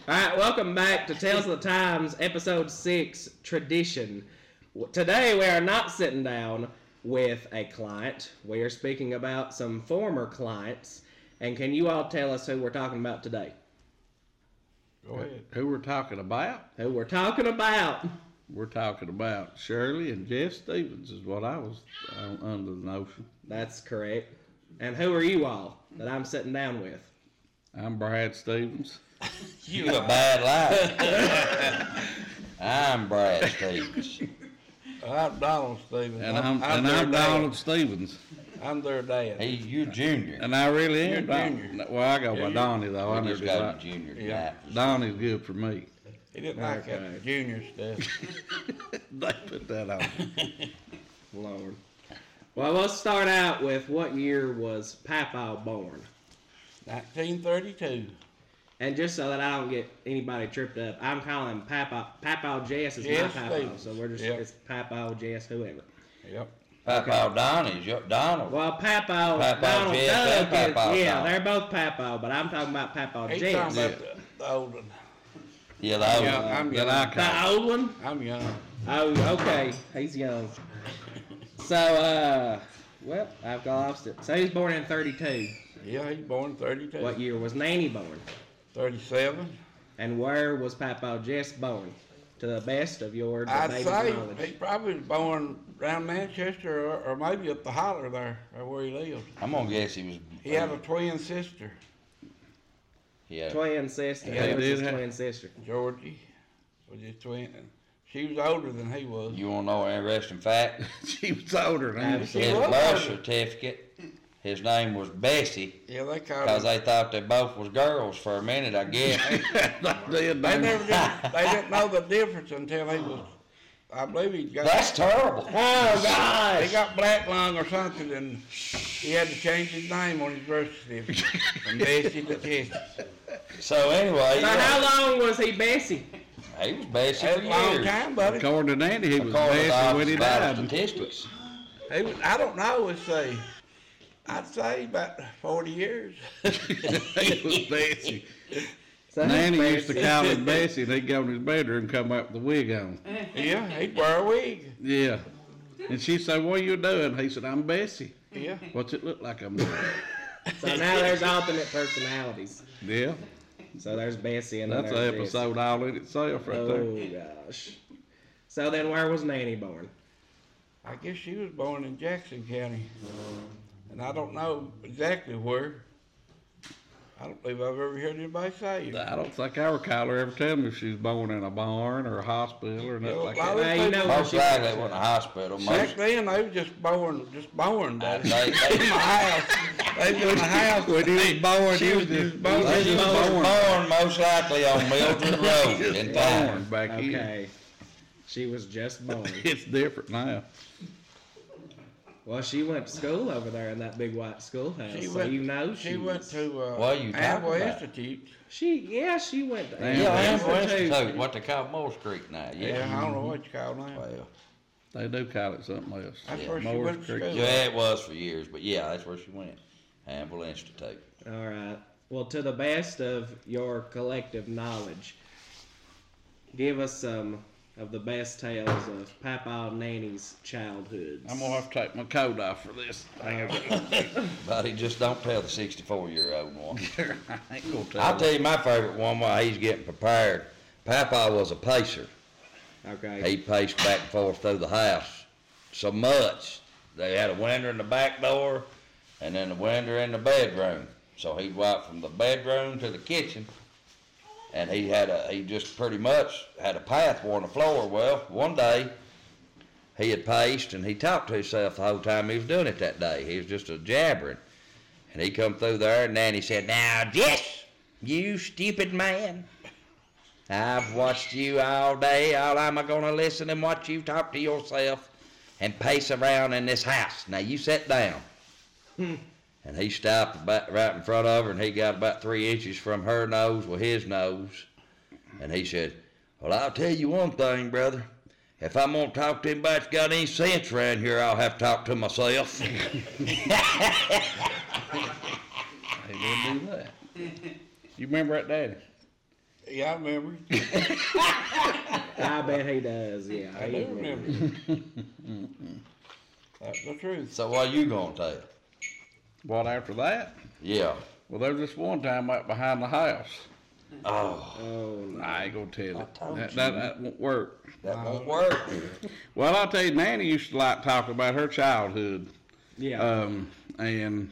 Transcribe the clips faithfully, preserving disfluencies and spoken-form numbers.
right, welcome back to Tales of the Times, episode six, Tradition. Today we are not sitting down with a client. We are speaking about some former clients. And can you all tell us who we're talking about today? Go ahead. Who we're talking about? Who we're talking about? We're talking about Shirley and Jeff Stevens is what I was uh, under the notion. That's correct. And who are you all that I'm sitting down with? I'm Brad Stevens. You a bad liar. I'm Brad Stevens. I'm Donald Stevens. And I'm, I'm, and I'm Donald Stevens. I'm their dad. Hey, you're Junior. And I really am You're Don. Junior. Well, I go Yeah, by you- Donnie, though. I We never just got got you Junior Yeah. tonight. Donnie's good for me. He didn't like Okay. that junior stuff. They put that on. Lord. Well, let's start out with what year was Papaw born? nineteen thirty-two. And just so that I don't get anybody tripped up, I'm calling Papaw, Papaw Jess is Jess my Papaw, Stevens. so we're just, Yep. it's Papaw Jess, whoever. Yep. Papa Donnie's your Donald. Well, Papaw, Papaw Donald Jess Doug and is, Papaw yeah, Donald. they're both Papaw, but I'm talking about Papaw He's Jess. talking about the, the old one. Yeah, the old Yeah, one. I'm That young. I call. The old one? I'm young. Oh, okay. He's young. So, uh, well, I've lost it. So he's born in thirty-two. Yeah, he's born thirty-two. What year was Nanny born? thirty-seven. And where was Papaw Jess born? To the best of your I'd debated say knowledge. he probably was born around Manchester or, or maybe up the holler there, or where he lived. I'm gonna guess he was. He had a twin sister, Yeah. Twin sister. Yeah, Who he was did his have- twin sister? Georgie, was his twin. And she was older than he was. You wanna know an interesting fact? She was older than me. She His was birth older. certificate, his name was Bessie, Yeah, they called because him. they thought they both was girls for a minute, I guess. They did, They they never did. They didn't know the difference until he was. I believe he got. That's terrible. Oh, gosh! He got black lung or something, and he had to change his name on his birth certificate from Bessie to Tessie. So anyway, So yeah, how long was he Bessie? he was Bessie That's for a long years. time, buddy. According to Nandy, he was According to the Bessie when he Office of died. Statistics. He was, I don't know. Let's say, I'd say about forty years. He was Bessie. So Nanny who's used to Bessie? call him Bessie, and he'd go in his bedroom and come up with the wig on. Yeah, he'd wear a wig. Yeah. And she'd say, "What are you doing?" He said, "I'm Bessie." Yeah. What's it look like I'm doing? So now there's alternate personalities. Yeah. So there's Bessie and That's then an there's episode all in itself right there. Oh, gosh. So then where was Nanny born? I guess she was born in Jackson County, and I don't know exactly where. I don't believe I've ever heard anybody say it. I don't think I recall her ever telling me if she was born in a barn or a hospital or nothing Yeah, like well, that. Well, you know where Most she likely was. it wasn't a hospital. Back Most, then, they were just born, just born. they, Buddy. they, In my house, they was in the house. When he was born, She he was was just just born. born. She was born most likely on Mildred Road in town. Born back in. Okay. She was just born. It's different now. Well, she went to school over there in that big white schoolhouse, She so went- you know she, She went was- to uh, What are you talking Anvil about? Institute. She, yeah, she went to Damn. Yeah, Yeah, Amber Institute. Institute, what they call Morse Creek now. Yeah, Yeah. I don't know what you call that. Well, They do call it something else. That's yeah, where she Morris went to Creek. school. yeah, it was for years, but yeah, that's where she went. Amble Institute. All right. Well, to the best of your collective knowledge, give us some of the best tales of Papaw and Nanny's childhoods. I'm gonna have to take my coat off for this. Buddy, just don't tell the sixty-four-year-old one. I ain't gonna tell I'll you. tell you my favorite one while he's getting prepared. Papa was a pacer. Okay. He paced back and forth through the house so much. They had a window in the back door and then a window in the bedroom. So he'd walk from the bedroom to the kitchen, and he had a he just pretty much had a path on the floor. Well, one day he had paced and he talked to himself the whole time he was doing it that day. He was just a jabbering. And he come through there and Nanny said, "Now, Jess, you stupid man. I've watched you all day. All I'm going to listen and watch you talk to yourself and pace around in this house. Now, you sit down." And he stopped about right in front of her, and he got about three inches from her nose with his nose. And he said, "Well, I'll tell you one thing, brother. If I'm going to talk to anybody that's got any sense around here, I'll have to talk to myself." He did do that. You remember that, Daddy? Yeah, I remember. I bet he does. Yeah, I he do remember. That's the truth. So what you gonna tell? What after that? Yeah. Well, there was this one time out behind the house. Oh, Oh no. I ain't gonna tell I it. told That, you. that, that won't work. that won't work. Well, I'll tell you, Nanny used to like talk about her childhood. Yeah. Um, and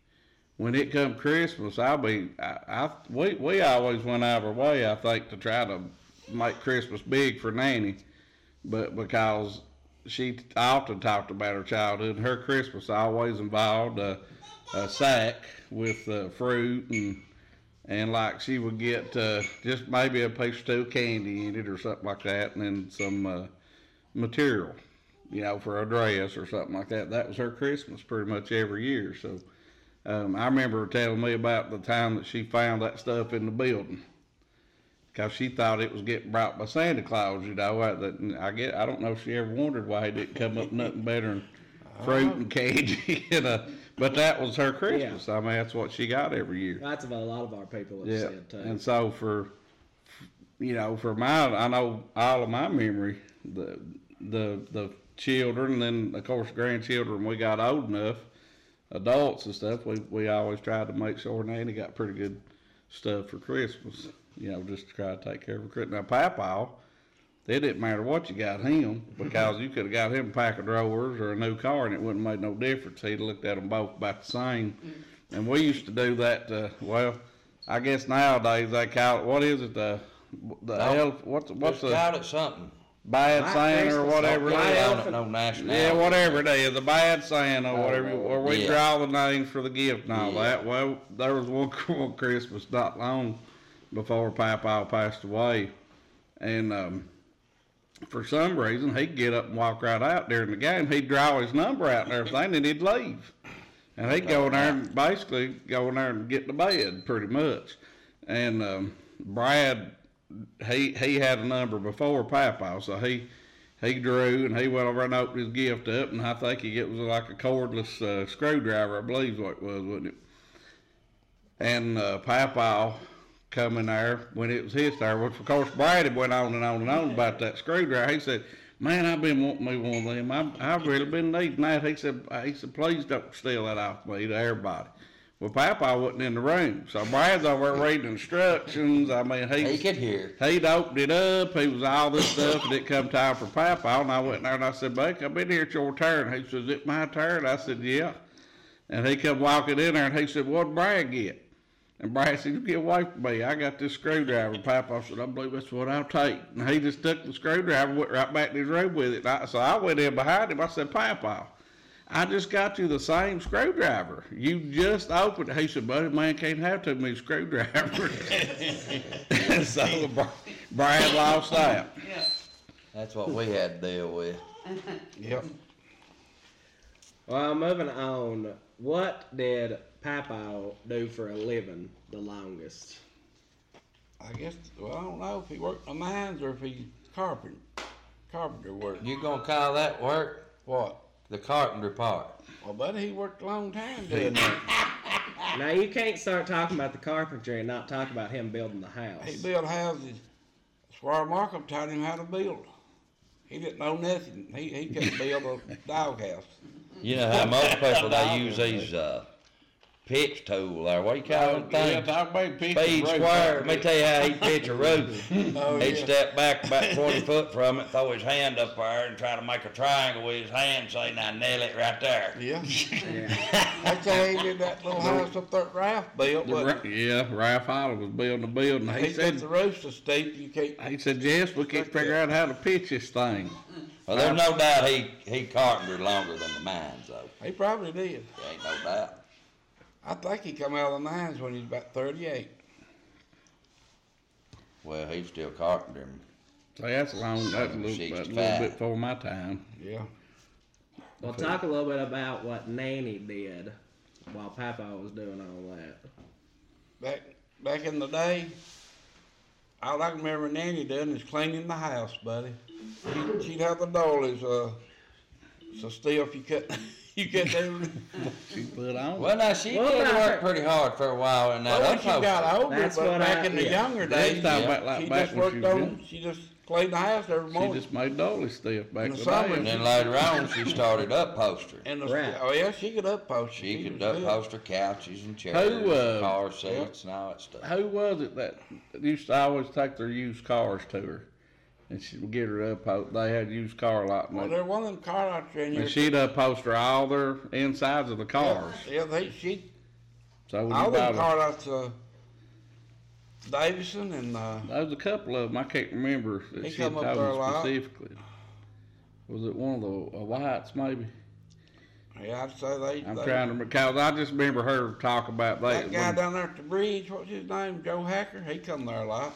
when it come Christmas, I'll be, I, I, we, we always went out of our way, I think, to try to make Christmas big for Nanny. But because she often talked about her childhood, and her Christmas always involved a, a sack with uh, fruit and, and like she would get uh, just maybe a piece or two of candy in it or something like that, and then some uh, material, you know, for a dress or something like that. That was her Christmas pretty much every year. So um, I remember her telling me about the time that she found that stuff in the building, because she thought it was getting brought by Santa Claus. You know, I, that, I get. I don't know if she ever wondered why he didn't come up with nothing better than fruit and candy. You know, but that was her Christmas. I mean, that's what she got every year. That's what a lot of our people have Yeah, said too. and so for, you know, for my, I know all of my memory, the the the children, and then of course grandchildren. We got old enough, adults and stuff. We we always tried to make sure Nanny got pretty good stuff for Christmas. You know, just to try to take care of her. Now, Papa, it didn't matter what you got him, because you could have got him a pack of drawers or a new car, and it wouldn't have made no difference. He'd looked at them both about the same. And we used to do that. Uh, well, I guess nowadays they call it, what is it? The the No. elf. What's what's Just the call it something. bad White Santa or Christmas, whatever? it white is? I elephant. don't know national. Yeah, whatever it is, the bad Santa or whatever, or we Yeah. draw the names for the gift and all Yeah. that. Well, there was one, one Christmas not long before Papa passed away, and um, for some reason he'd get up and walk right out during the game. He'd draw his number out and everything, and he'd leave, and he'd go in there and basically go in there and get to bed pretty much. And um, Brad, he he had a number before Papa, so he. He drew, and he went over and opened his gift up, and I think he, it was like a cordless uh, screwdriver, I believe is what it was, wasn't it? And uh, Papa come in there when it was his turn, which of course Brad had went on and on and on about that screwdriver. He said, "Man, I've been wanting me one of them. I've, I've really been needing that." He said, "He said, please don't steal that off me to everybody." Well, Papa wasn't in the room, so Brad's over there reading instructions. I mean, he He could hear. He'd opened it up. He was all this stuff, and it come time for Papa. And I went in there and I said, "Buck, I've been here. It's your turn." He said, "Is it my turn?" I said, "Yeah." And he come walking in there, and he said, "What'd Brad get?" And Brad said, "You get away from me. I got this screwdriver." Papa said, "I believe that's what I'll take." And he just took the screwdriver and went right back to his room with it. And I, so I went in behind him. I said, "Papa, I just got you the same screwdriver. You just opened it." He said, "Buddy, man can't have too many screwdrivers." So Brad lost that. That's what we had to deal with. Yep. Well, moving on. What did Papa do for a living the longest? I guess, well, I don't know if he worked in the mines or if he carpenter, carpenter work. You gonna call that work? What? The carpenter part. Well, buddy, he worked a long time doing that. Now, you can't start talking about the carpentry and not talk about him building the house. He built houses. Squire Markham taught him how to build. He didn't know nothing. He he couldn't build a doghouse. You know how most people they use these uh, pitch tool or what do you call them Yeah, things? talk about pitch Speed and rope. square. Let me tell you how he'd pitch a roof. Oh, He'd yeah. step back about twenty foot from it, throw his hand up there, and try to make a triangle with his hand, say, "Now nail it right there." Yeah. Yeah. That's how he did that little house up there at Ralph built. The But Ra- Yeah, Ralph Holler was building a building. He he said said, the roof so steep you can't. he said, "Jess, we can't figure out how to pitch this thing." Well, there's no doubt he he carpentered longer than the mines, though. He probably did. There ain't no doubt. I think he come out of the mines when he was about thirty-eight. Well, he's still carpentering. So that's long. That's a little, that's a little bit before my time. Yeah. Well, talk a little bit about what Nanny did while Papa was doing all that. Back back in the day, all I can remember Nanny doing is cleaning the house, buddy. She, she'd have the doilies uh, so stiff you couldn't You get there. She put on. Well, now she Well, did now- work pretty hard for a while in that Well, when she upholstery. got older, That's but what back I- in the yeah. younger They days, talking yeah. about like she back just when she worked was on. young. She just cleaned the house every She morning. just made dolly stiff back In in the the summer, day. And then later on, she started upholstery. And the, Right. oh yeah, she could upholster. She could was good. upholster couches and chairs, Who, uh, and car seats, and all that stuff. Who was it that used to always take their used cars to her? And she would get her up. They had used car lot, Well, and, there one of them car lots in here. and she'd upholster all their insides of the cars. Yeah, they she So when all you them bought car a, lots. Uh, Davison and uh, there was a couple of them. I can't remember that He she had come up told there a me lot. specifically. Was it one of the uh, whites maybe? yeah, I'd say they. I'm they trying to because I just remember her talk about that. that guy when- down there at the bridge, what's his name? Joe Hacker. He come there a lot.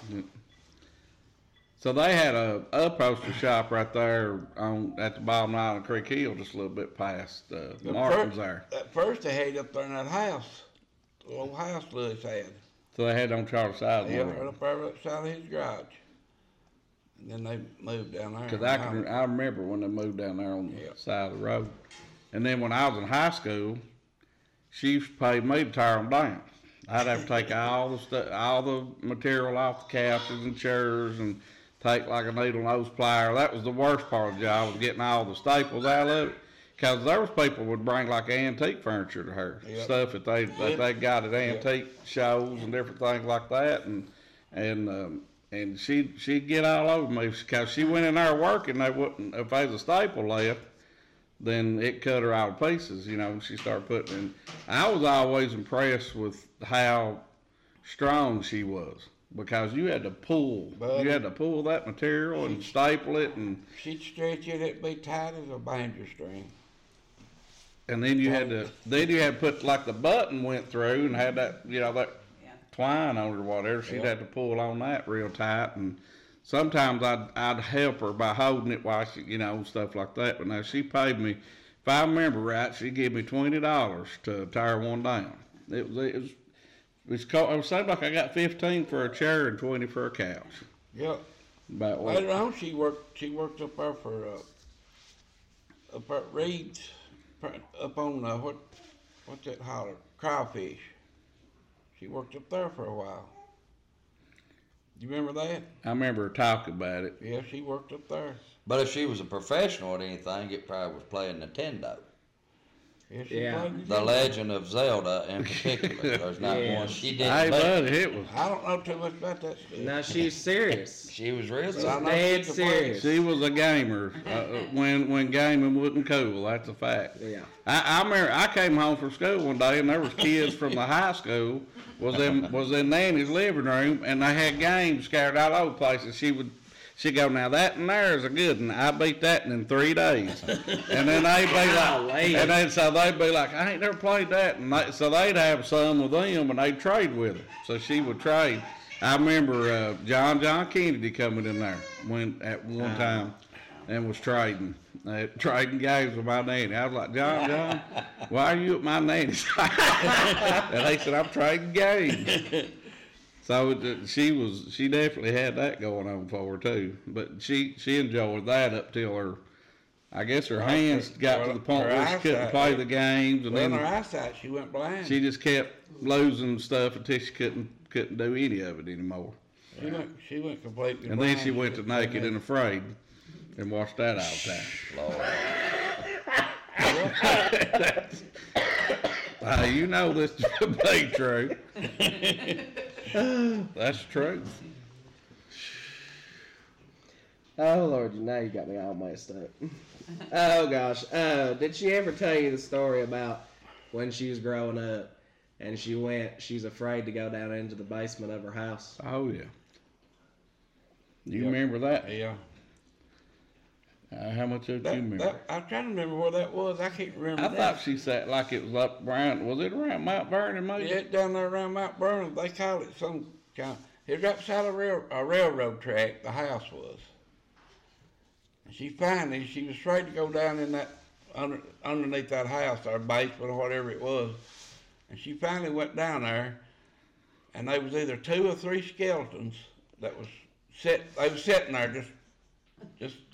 So they had a upholstery shop right there on at the bottom of Island Creek Hill, just a little bit past uh, The Martin's fir- there. At first they had up there in that house, the old house Lewis had. So they had on Charles Side Yeah, Road. right up there outside of his garage. And then they moved down there. Because I can, I remember when they moved down there on Yeah. the side of the road. And then when I was in high school, she used to pay me to tear them down. I'd have to take all the stuff, all the material off the couches and chairs, and take like a needle nose plier. That was the worst part of the job, was getting all the staples out of it. Because there was people would bring like antique furniture to her, Yep. stuff that they that Yep. they got at antique shows and different things like that, and and um, and she she'd get all over me because she went in there working. They wouldn't if there was a staple left, then it cut her out of pieces. You know, she started putting in. I was always impressed with how strong she was because you had to pull, Buddy. you had to pull that material and staple it, and She'd stretch it, it'd be tight as a banjo string. and then you had to then you had to put like the button went through and had that you know that twine on it or whatever. She'd Yeah. have to pull on that real tight, and sometimes I'd I'd help her by holding it while she you know stuff like that. But now she paid me, if I remember right, she gave me twenty dollars to tear one down. It was it was it's called, it seemed like I got fifteen for a chair and twenty for a couch. Yep. About what? Later on, she worked. She worked up there for uh, up at Reed's, up on uh, what what's that holler? Crawfish. She worked up there for a while. You remember that? I remember her talking about it. Yeah, she worked up there. But if she was a professional at anything, it probably was playing Nintendo. Yeah, she Yeah. played The Legend of Zelda in particular. There's not Yeah. one she Hey, didn't beat. buddy, it was. I don't know too much about that stuff. Now she's serious. She was real But I good. know Dead she could play. serious. She was a gamer uh, uh, when when gaming wasn't cool. That's a fact. Yeah. I, I remember I came home from school one day and there was kids from the high school was in was in Nanny's living room and they had games scattered all over the place and she would she'd go, now that and there is a good one. I beat that in three days. And then they'd be like, Golly. and then so they'd be like, I ain't never played that. And they, so they'd have some with them and they'd trade with her. So she would trade. I remember uh, John John Kennedy coming in there when at one time and was trading. Uh, trading games with my nanny. I was like, John, John, why are you at my nanny's? And they said, I'm trading games. So it, she was, she definitely had that going on for her too. But she, she enjoyed that up till her, I guess her hands got to the point her where she couldn't eyesight- play the games, and Well, in her then eyesight, she went blind. she just kept losing stuff until she couldn't couldn't do any of it anymore. She went. She went completely. And blind. then she went to couldn't Naked do and Afraid and watched that all the time. Lord. Uh, you know this to be true. That's true. Oh Lord, now you got me all messed up. Oh gosh, uh, did she ever tell you the story about when she was growing up and she went? She's afraid to go down into the basement of her house. Oh yeah. You Yep. remember that? Yeah. Uh, how much of it That, you remember? that, I'm trying to remember where that was. I can't remember. I that. thought she sat like it was up around. Was it around Mount Vernon, maybe? Yeah, down there around Mount Vernon, they call it some kind. It was right beside a, rail, a railroad track. The house was. And she finally, she was afraid to go down in that under, underneath that house, or basement or whatever it was. And she finally went down there, and there was either two or three skeletons that was set. They was sitting there just, just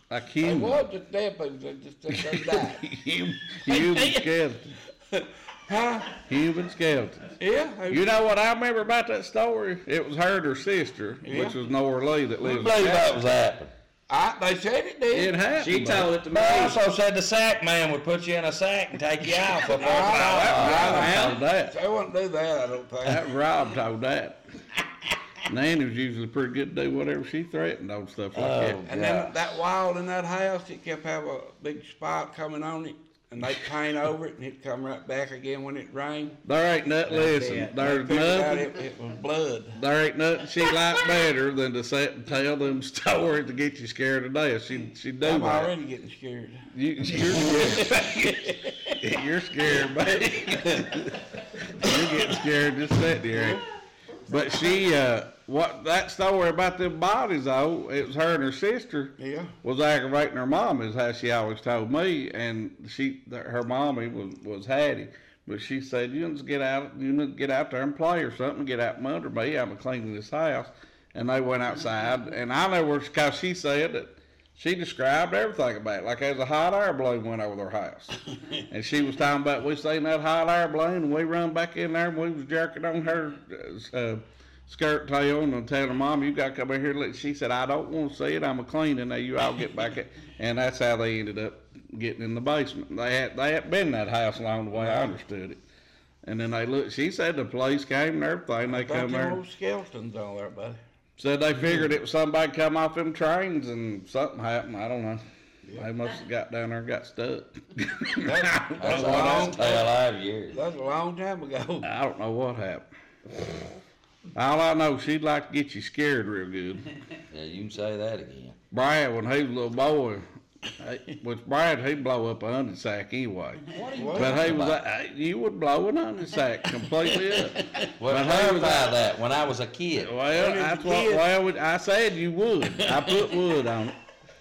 like It human. was just dead people that just, just, just died. human, human skeletons. Huh? Human skeletons. Yeah. they- You know what I remember about that story? It was her and her sister, Yeah. which was Nora Lee that I lives believe in that was happening. I, they said it did. It happened. She but- told it to me. They also said the sack man would put you in a sack and take you out for Ah, Rob told that. They wouldn't do that, I don't think. That Rob told that. Nanny was usually pretty good to do whatever she threatened on stuff like that. Oh. And then that wall in that house, it kept having a big spot coming on it, and they'd paint over it, and it'd come right back again when it rained. There ain't nothing. Listen, it. They there's figured out nothing. it, it was blood. There ain't nothing she liked better than to sit and tell them stories to get you scared to death. She she do I'm that. already getting scared. You, you're scared. You're scared, baby. You're getting scared just sitting here. But she, uh, what that story about them bodies though, it was her and her sister Yeah. was aggravating her mom, is how she always told me. And she, her mommy was was Hattie, but she said, "You need to get out, you need to get out there and play or something. Get out from under me. I'm cleaning this house." And they went outside, and I know where, cause she said that she described everything about it, like as a hot air balloon went over their house. And she was talking about, we seen that hot air balloon, and we run back in there, and we was jerking on her uh, skirt tail, and telling her, "Mom, you got to come in here." Look. She said, "I don't want to see it. I'm a cleaning. Now you all get back." At, and that's how they ended up getting in the basement. They had they hadn't been in that house long the way I understood it. And then they looked. She said the police came and everything. They Got come them there. old skeletons on there, buddy. Said they figured it was somebody come off them trains and something happened. I don't know. They must have got down there and got stuck. That, That's that's, a what long, that's tale I've years. that's a long time ago. I don't know what happened. All I know, she'd like to get you scared real good. Yeah, you can say that again. Brad, when he was a little boy, he- which Brad, he'd blow up a onion sack anyway. What? But he was, uh, you would blow an onion sack completely up. Well, But he was clarify like- that. When I was a kid, Well, that's what, well, I said you would. I put wood on it.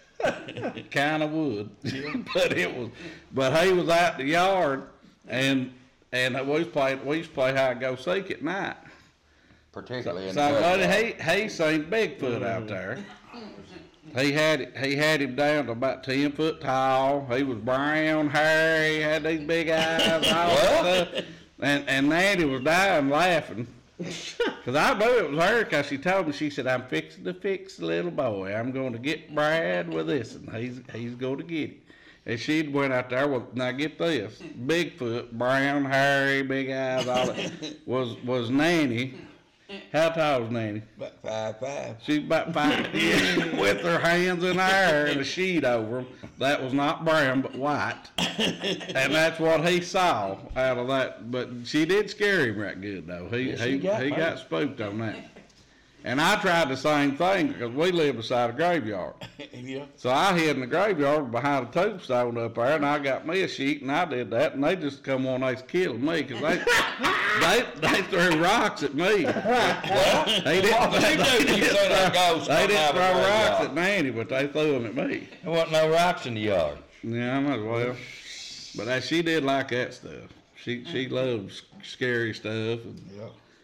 Kind of wood. But it was, but he was out in the yard, and, and we was playing, we used to play hide and go seek at night. particularly So, in the buddy, churchyard. he, he seen Bigfoot out there. He had he had him down to about ten foot tall. He was brown, hairy, he had these big eyes, and all that stuff. And and Nanny was dying laughing. Cause I knew it was her, cause she told me, she said, "I'm fixing to fix the little boy. I'm going to get Brad with this, and he's he's going to get it." And she went out there with, now get this, Bigfoot, brown, hairy, big eyes, all that, was was Nanny. How tall was Nanny? About five five. She's about five, yeah, with her hands in the air and a sheet over them. That was not brown, but white. And that's what he saw out of that. But she did scare him right good, though. He Yes, he, she got he me. got spooked on that. And I tried the same thing because we live beside a graveyard. Yeah. So I hid in the graveyard behind a tombstone up there, and I got me a sheet, and I did that, and they just come on, they was killing me because they, they they threw rocks at me. They didn't, What they, you do? didn't You said a ghost they come didn't out of throw the rocks graveyard. at Nanny, but they threw them at me. There wasn't no rocks in the yard. Yeah, I might as well. But uh, she did like that stuff. She she loved s- scary stuff. And, Yeah.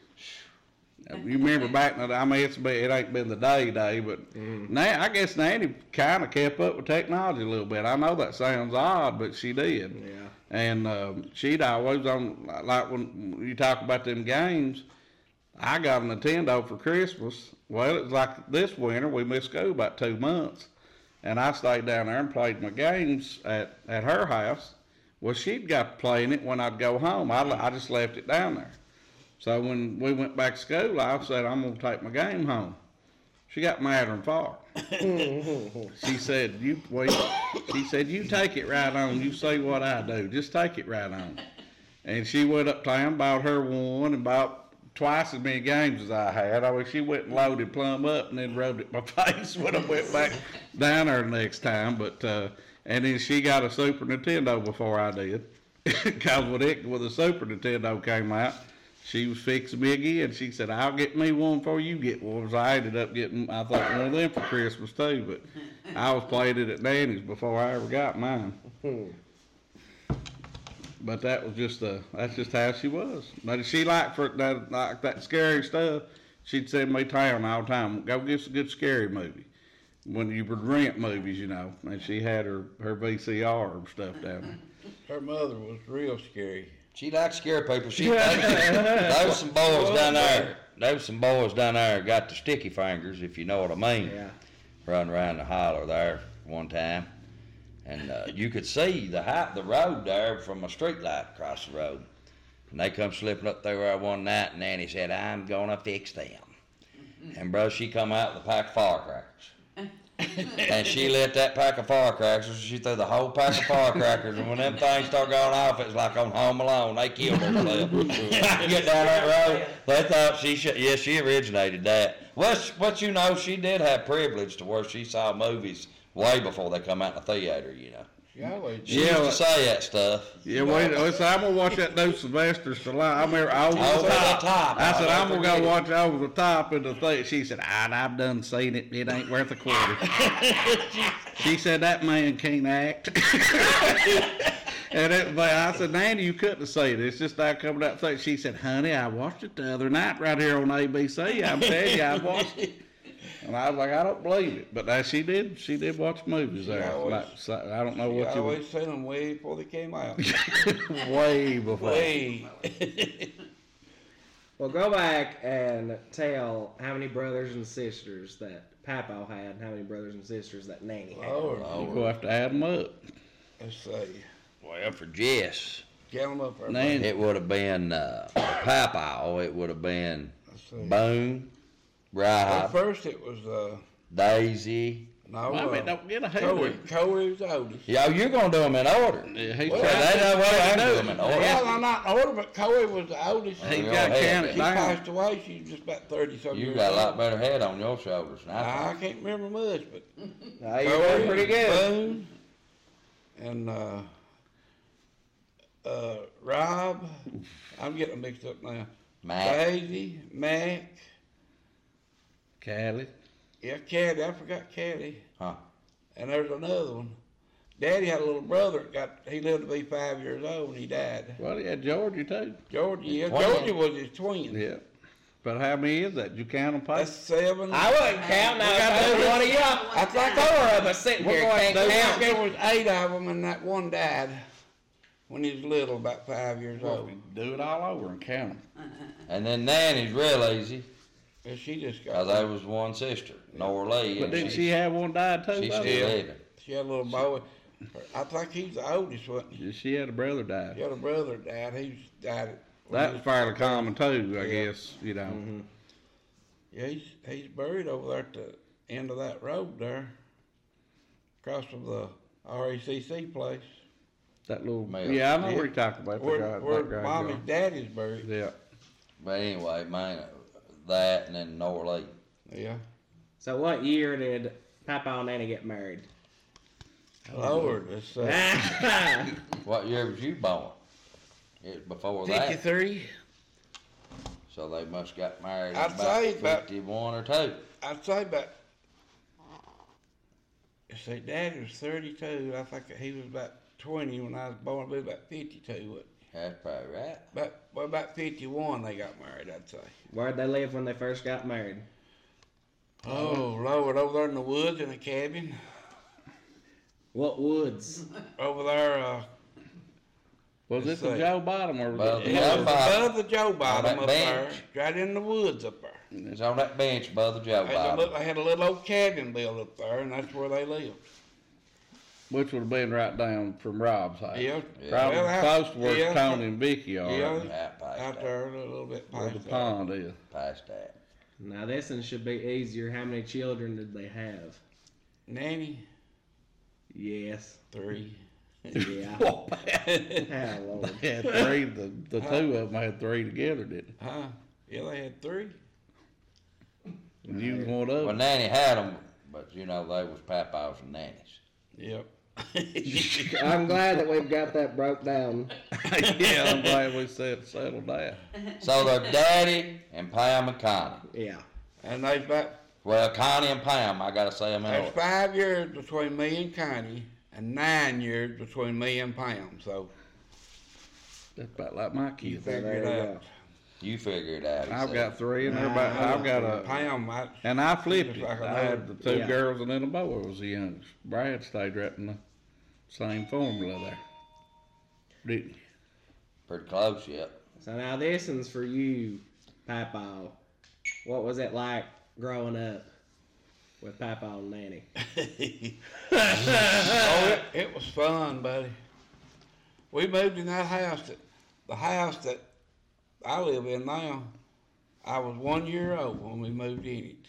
uh, you remember back in the, I mean, it's been, it ain't been the day day, but now I guess Nanny kind of kept up with technology a little bit. I know that sounds odd, but she did. Yeah. And um, she'd always on, like when you talk about them games, I got a Nintendo for Christmas. Well, it was like this winter, we missed school about two months. And I stayed down there and played my games at, at her house. Well, she'd got to playing it when I'd go home. I, I just left it down there. So when we went back to school, I said, "I'm going to take my game home." She got madder than far. She said, "You wait." She said, "You take it right on. You see what I do. Just take it right on." And she went uptown, bought her one, and bought twice as many games as I had. I mean, she went and loaded plumb up and then rubbed it in my face when I went back down there the next time. But uh, and then she got a Super Nintendo before I did, because when it when the Super Nintendo came out, she was fixing me again. She said, "I'll get me one before you get one." So I ended up getting, I thought, one of them for Christmas too. But I was playing it at Nanny's before I ever got mine. But that was just uh, that's just how she was. But she liked for that like that scary stuff. She'd send me town all the time. Go get us a good scary movie. when you would rent movies, you know, and she had her, her V C R and stuff down Her mother was real scary. She liked scare people. She there was some boys down there. There was some boys down there got the sticky fingers, if you know what I mean. Yeah. Running around the holler there one time, and uh, you could see the high, the road there from a street light across the road. And they come slipping up there one night, and Nanny said, "I'm gonna fix them." And bro, she come out with a pack of firecrackers. And she lit that pack of firecrackers. She threw the whole pack of firecrackers, and when them things start going off, it's like on Home Alone. They killed themselves. Get down that road. They thought she should. Yeah, she originated that. Well, what you know, she did have privilege to where she saw movies way before they come out in the theater. You know, She always she Yeah, used to say that stuff. Yeah, wait, listen, I'm gonna watch that new Sylvester Stallone. I remember over Over the the top. top. I said, I'll I'm gonna never go forget watch Over the Top in the thing. She said, I, I've done seen it. It ain't worth a quarter. She said, that man can't act. And it, but I said, Nanny, you couldn't have seen it. It's just not coming out thing. She said, honey, I watched it the other night right here on A B C. I'm telling you, I watched it. And I was like, I don't believe it. But uh, she did. She did watch movies there. always- Like, so, I don't know she what you always seen them way before they came out. would. Way before. Way. Well, go back and tell how many brothers and sisters that Papa had, and how many brothers and sisters that Nanny had. Lord, You're gonna have to add them up. let's see. Well, for Jess, Get them up there. Nanny. it would have been uh, Papa. It would have been Let's see. Boone, Well, Rob, first it was, uh, Daisy. no, Well, I mean, uh, don't get ahead Coey. of it. Coey was the oldest. Yeah, you're gonna do them in order. Yeah, he's Well, Well, trying they to know what I do do it. them in order. Well, I'm not in order, but Coey was the oldest. He Well, got go ahead. counted She down. passed away. She was just about thirty something You years got a lot old. better head on your shoulders than I I think. can't remember much, but Now, you're doing pretty good. Boone and uh, uh, Rob. I'm getting mixed up now. Matt, Daisy, Mac. Callie. Yeah, Caddy. I forgot Caddy. Huh. And there's another one. Daddy had a little brother. that Got he lived to be five years old and he died. Well, he had Georgia too. Georgia, yeah, twin. Georgia was his twin. Yeah. But how many is that? Did you count them, That's Pete? seven. I wasn't counting. I got was to- one of y'all. I think Four of us sitting We're here going can't to do- count. There was eight of them, and that one died when he was little, about five years Well, old. we do it all over and count them. and then Nanny's real easy, And she just cause got. there was one sister, Nora Lee, But and didn't she, she have one died too? she's though? still Yeah. living. She had a little boy. I think he's the oldest, wasn't he? Yeah, She had a brother She died. had a brother that died. He was died. at- when That he was was- fairly common too, I Yeah. guess. You know. Mm-hmm. Yeah, he's he's buried over there at the end of that road there, across from the R A C C place, That little. Male. Yeah, I know Yeah. where you're talking about. where, the guy, where that guy mommy's John. daddy's buried. Yeah. But anyway, man, that and then Nora Lee. Yeah. So, what year did Papa and Nanny get married? Lord, it's uh, What year was you born? It was before that, fifty-three. so they must got married I'd about say about- fifty-one or two. I'd say about. You see, Daddy was thirty-two. I think he was about twenty when I was born. He was about fifty-two. What? That's probably right. About well, about fifty-one they got married. I'd say. Where'd they live when they first got married? Oh Lord, over there in the woods in a cabin. What woods? Over there, uh, Was Let's it the see. Joe Bottom or was Above it? the it Joe was Bottom. above the Joe Bottom that up there, bench. right in the woods up there. It's on that bench above the Joe They had, a Bottom. little, they had a little old cabin built up there, and that's where they lived. Which would have been right down from Rob's house. Yeah, Probably well, out- close to where yeah, Tony and Vicky are. Yeah. right? Out past out that. there a little bit Where past the that. pond is. Past that. Now, this one should be easier. How many children did they have? Nanny, Yes. three. Yeah. Whoa. Oh, Lord. They had three. The, the two of them had three together, didn't Huh? Yeah, they had three. they? And you was one of Well, them. Nanny had them, but you know they was Papa's and Nanny's. Yep. I'm glad that we've got that broke down. Yeah, I'm glad we said settle down. So they're Daddy and Pam and Connie. Yeah. And there's about Well, Connie and Pam, I gotta say them in there's order. five years between me and Connie, and nine years between me and Pam. So That's about like my you kids. there figure you it go. out. You figure it out. he I've said. got three, and Nah, everybody, I I've got was- a, Pam, I, and I flipped Just it. like I had the two Yeah. girls and then a boy was the youngest. Brad stayed right in the same formula there. Didn't he? Pretty close, yet. So now this one's for you, Papa. What was it like growing up with Papa and Nanny? oh, it, it was fun, buddy. We moved in that house, that, the house that I live in now. I was one year old when we moved in it.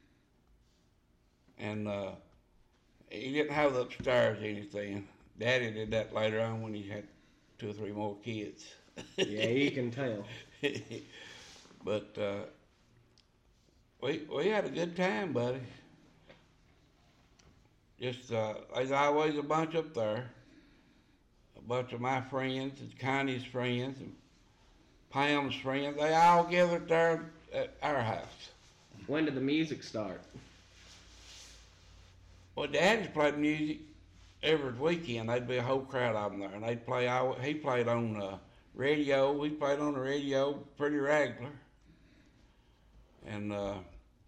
And uh, he didn't have the upstairs or anything. Daddy did that later on when he had two or three more kids. Yeah, you can tell. But uh, we we had a good time, buddy. Just uh, there's always a bunch up there. A bunch of my friends and Connie's friends and Pam's friends. They all gathered there at our house. When did the music start? Well, Daddy's played music every weekend. There'd be a whole crowd of them there, and they'd play. All, he played on uh, radio. We played on the radio pretty regular. And uh,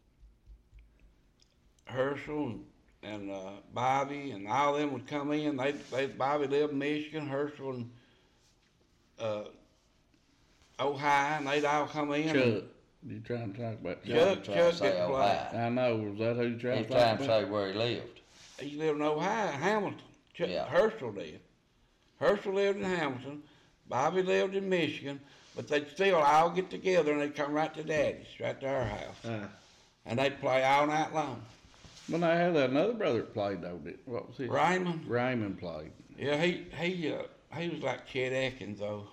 Herschel and, and uh, Bobby and all them would come in. They, they Bobby lived in Michigan. Herschel and uh, Ohio, and they'd all come in. Chuck, you trying to talk about Chuck? Chuck, Trying to Chuck say didn't play. Ohio. I know. Was that who you trying He's to trying talk to about? say where he lived. He lived in Ohio, Hamilton. Chuck, Yeah. Herschel did. Herschel lived in Hamilton. Bobby lived in Michigan. But they'd still all get together and they'd come right to Daddy's, right to our house. Uh, And they'd play all night long. Well, I had another brother that played though. Did what was he? Raymond, Raymond played. yeah, he he uh, he was like Chet Atkins though.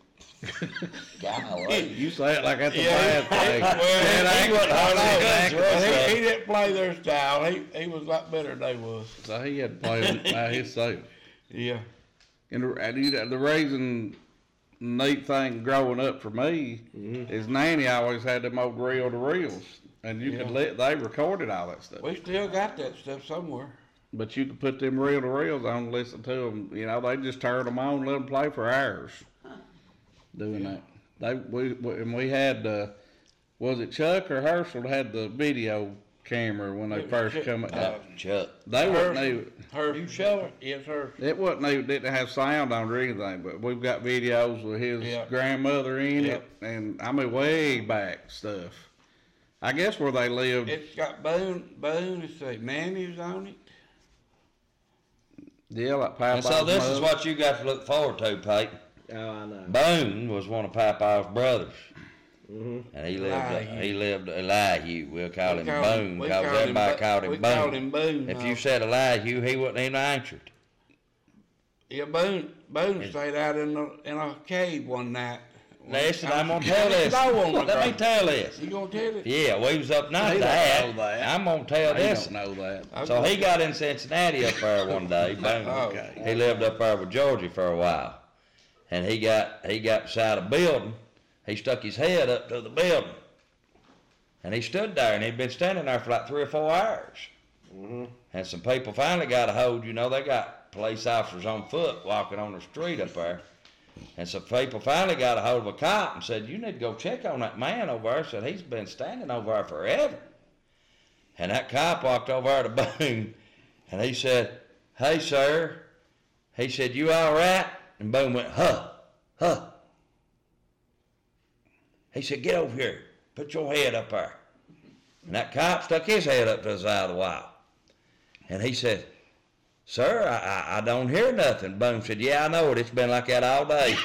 Golly. You say it like that's a Yeah, bad thing. well, That he ain't wasn't hardly hardly exactly Well, the he, he didn't play their style. He he was a lot better than they was. So he had to play it by himself. Yeah. And the, and you know, the reason neat thing growing up for me is Nanny always had them old reel to reels, and you could Yeah. let they recorded all that stuff. We still got that stuff somewhere. But you could put them reel to reels on and listen to them. You know, they just turn them on, and let them play for hours. Doing that, they we, we and we had uh, was it Chuck or Herschel had the video camera when they It was first Chuck. come Uh, out. Chuck. They wouldn't Herschel. even. Her, you show it? Yes, her. It wasn't even didn't have sound on it or anything, but we've got videos with his Yeah. grandmother in Yeah. it, and I mean way back stuff. I guess where they lived. It's got Boone. Boone. Let's see, Nanny's on it. Yeah, like Papa's And so this mother. is what you got to look forward to, Peyton. oh, I know. Boone was one of Papa's brothers. hmm And he lived, Elihu. he lived Elihu. We'll call We him called Boone we because called everybody Bo- called him we Boone. called him Boone. If uh, you said Elihu, he wouldn't even answer it. Yeah, Boone. Boone stayed out in a in a cave one night. Listen, I'm gonna tell this. No one was Let me right. tell this. You gonna tell it? Yeah, we was up not He don't that. know that. I'm gonna tell They this. don't know that. So he got in Cincinnati up there one day. Boone. Oh, Okay. He lived up there with Georgie for a while, and he got he got beside a building. He stuck his head up to the building, and he stood there, and he'd been standing there for like three or four hours. hmm And some people finally got a hold. You know, they got police officers on foot walking on the street up there. And some people finally got a hold of a cop and said, "You need to go check on that man over there." Said he's been standing over there forever. And that cop walked over there to Boone, and he said, "Hey, sir," he said, "You all right?" And Boone went, "Huh, huh." He said, "Get over here. Put your head up there." And that cop stuck his head up to the side of the wall. And he said, "Sir, I, I, I don't hear nothing." Boone said, "Yeah, I know it. It's been like that all day."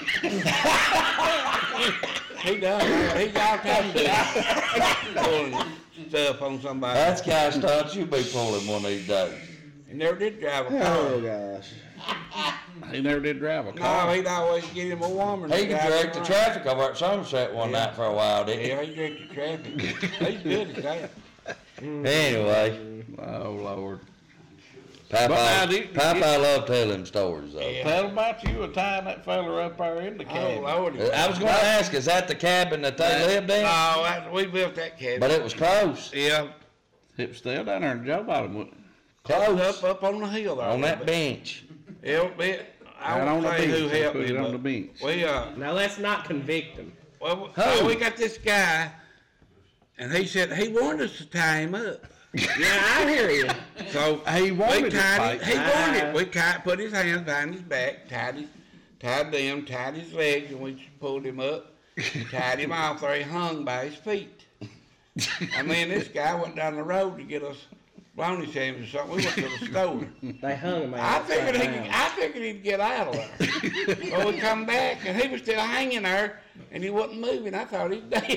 He done. He all time pulling stuff on somebody. That's the kind of stuff you'll be pulling one of these days. He never did drive a Oh car. gosh. He never did drive a No, car. he'd always get him a woman. He to could drive direct him the around. traffic over at Somerset one Yeah. night for a while, didn't he? Yeah, he directed the traffic. He's good at that. Anyway, Oh Lord. Papa, now, do you- Papa loved telling stories, though. Yeah. Tell about you and tying that fella up there in the Oh, cabin. Lord. I was going to ask, is that the cabin that they lived in? No, that, we built that cabin. But it was close. Yeah, It was still down there in Joe Bottom, wasn't it? Close. up up on the hill there. On that But bench. It'll be, I Right won't on the say who bench. They helped put me, it on but the bench. we uh, Now let's not convict him. Well, Who? well, we got this guy, and he said he wanted us to tie him up. Yeah, I hear you. So He wanted we it tied him. tight. He wanted Ah. it. We tied, put his hands behind his back, tied his, tied them, tied his legs, and we pulled him up, tied him off there. He hung by his feet. I mean, this guy went down the road to get us bologna sandwiches or something. We went to the store. They hung him out. I figured he, upside down. I figured he'd get out of there. Well, we come back and he was still hanging there, and he wasn't moving. I thought he'd dead.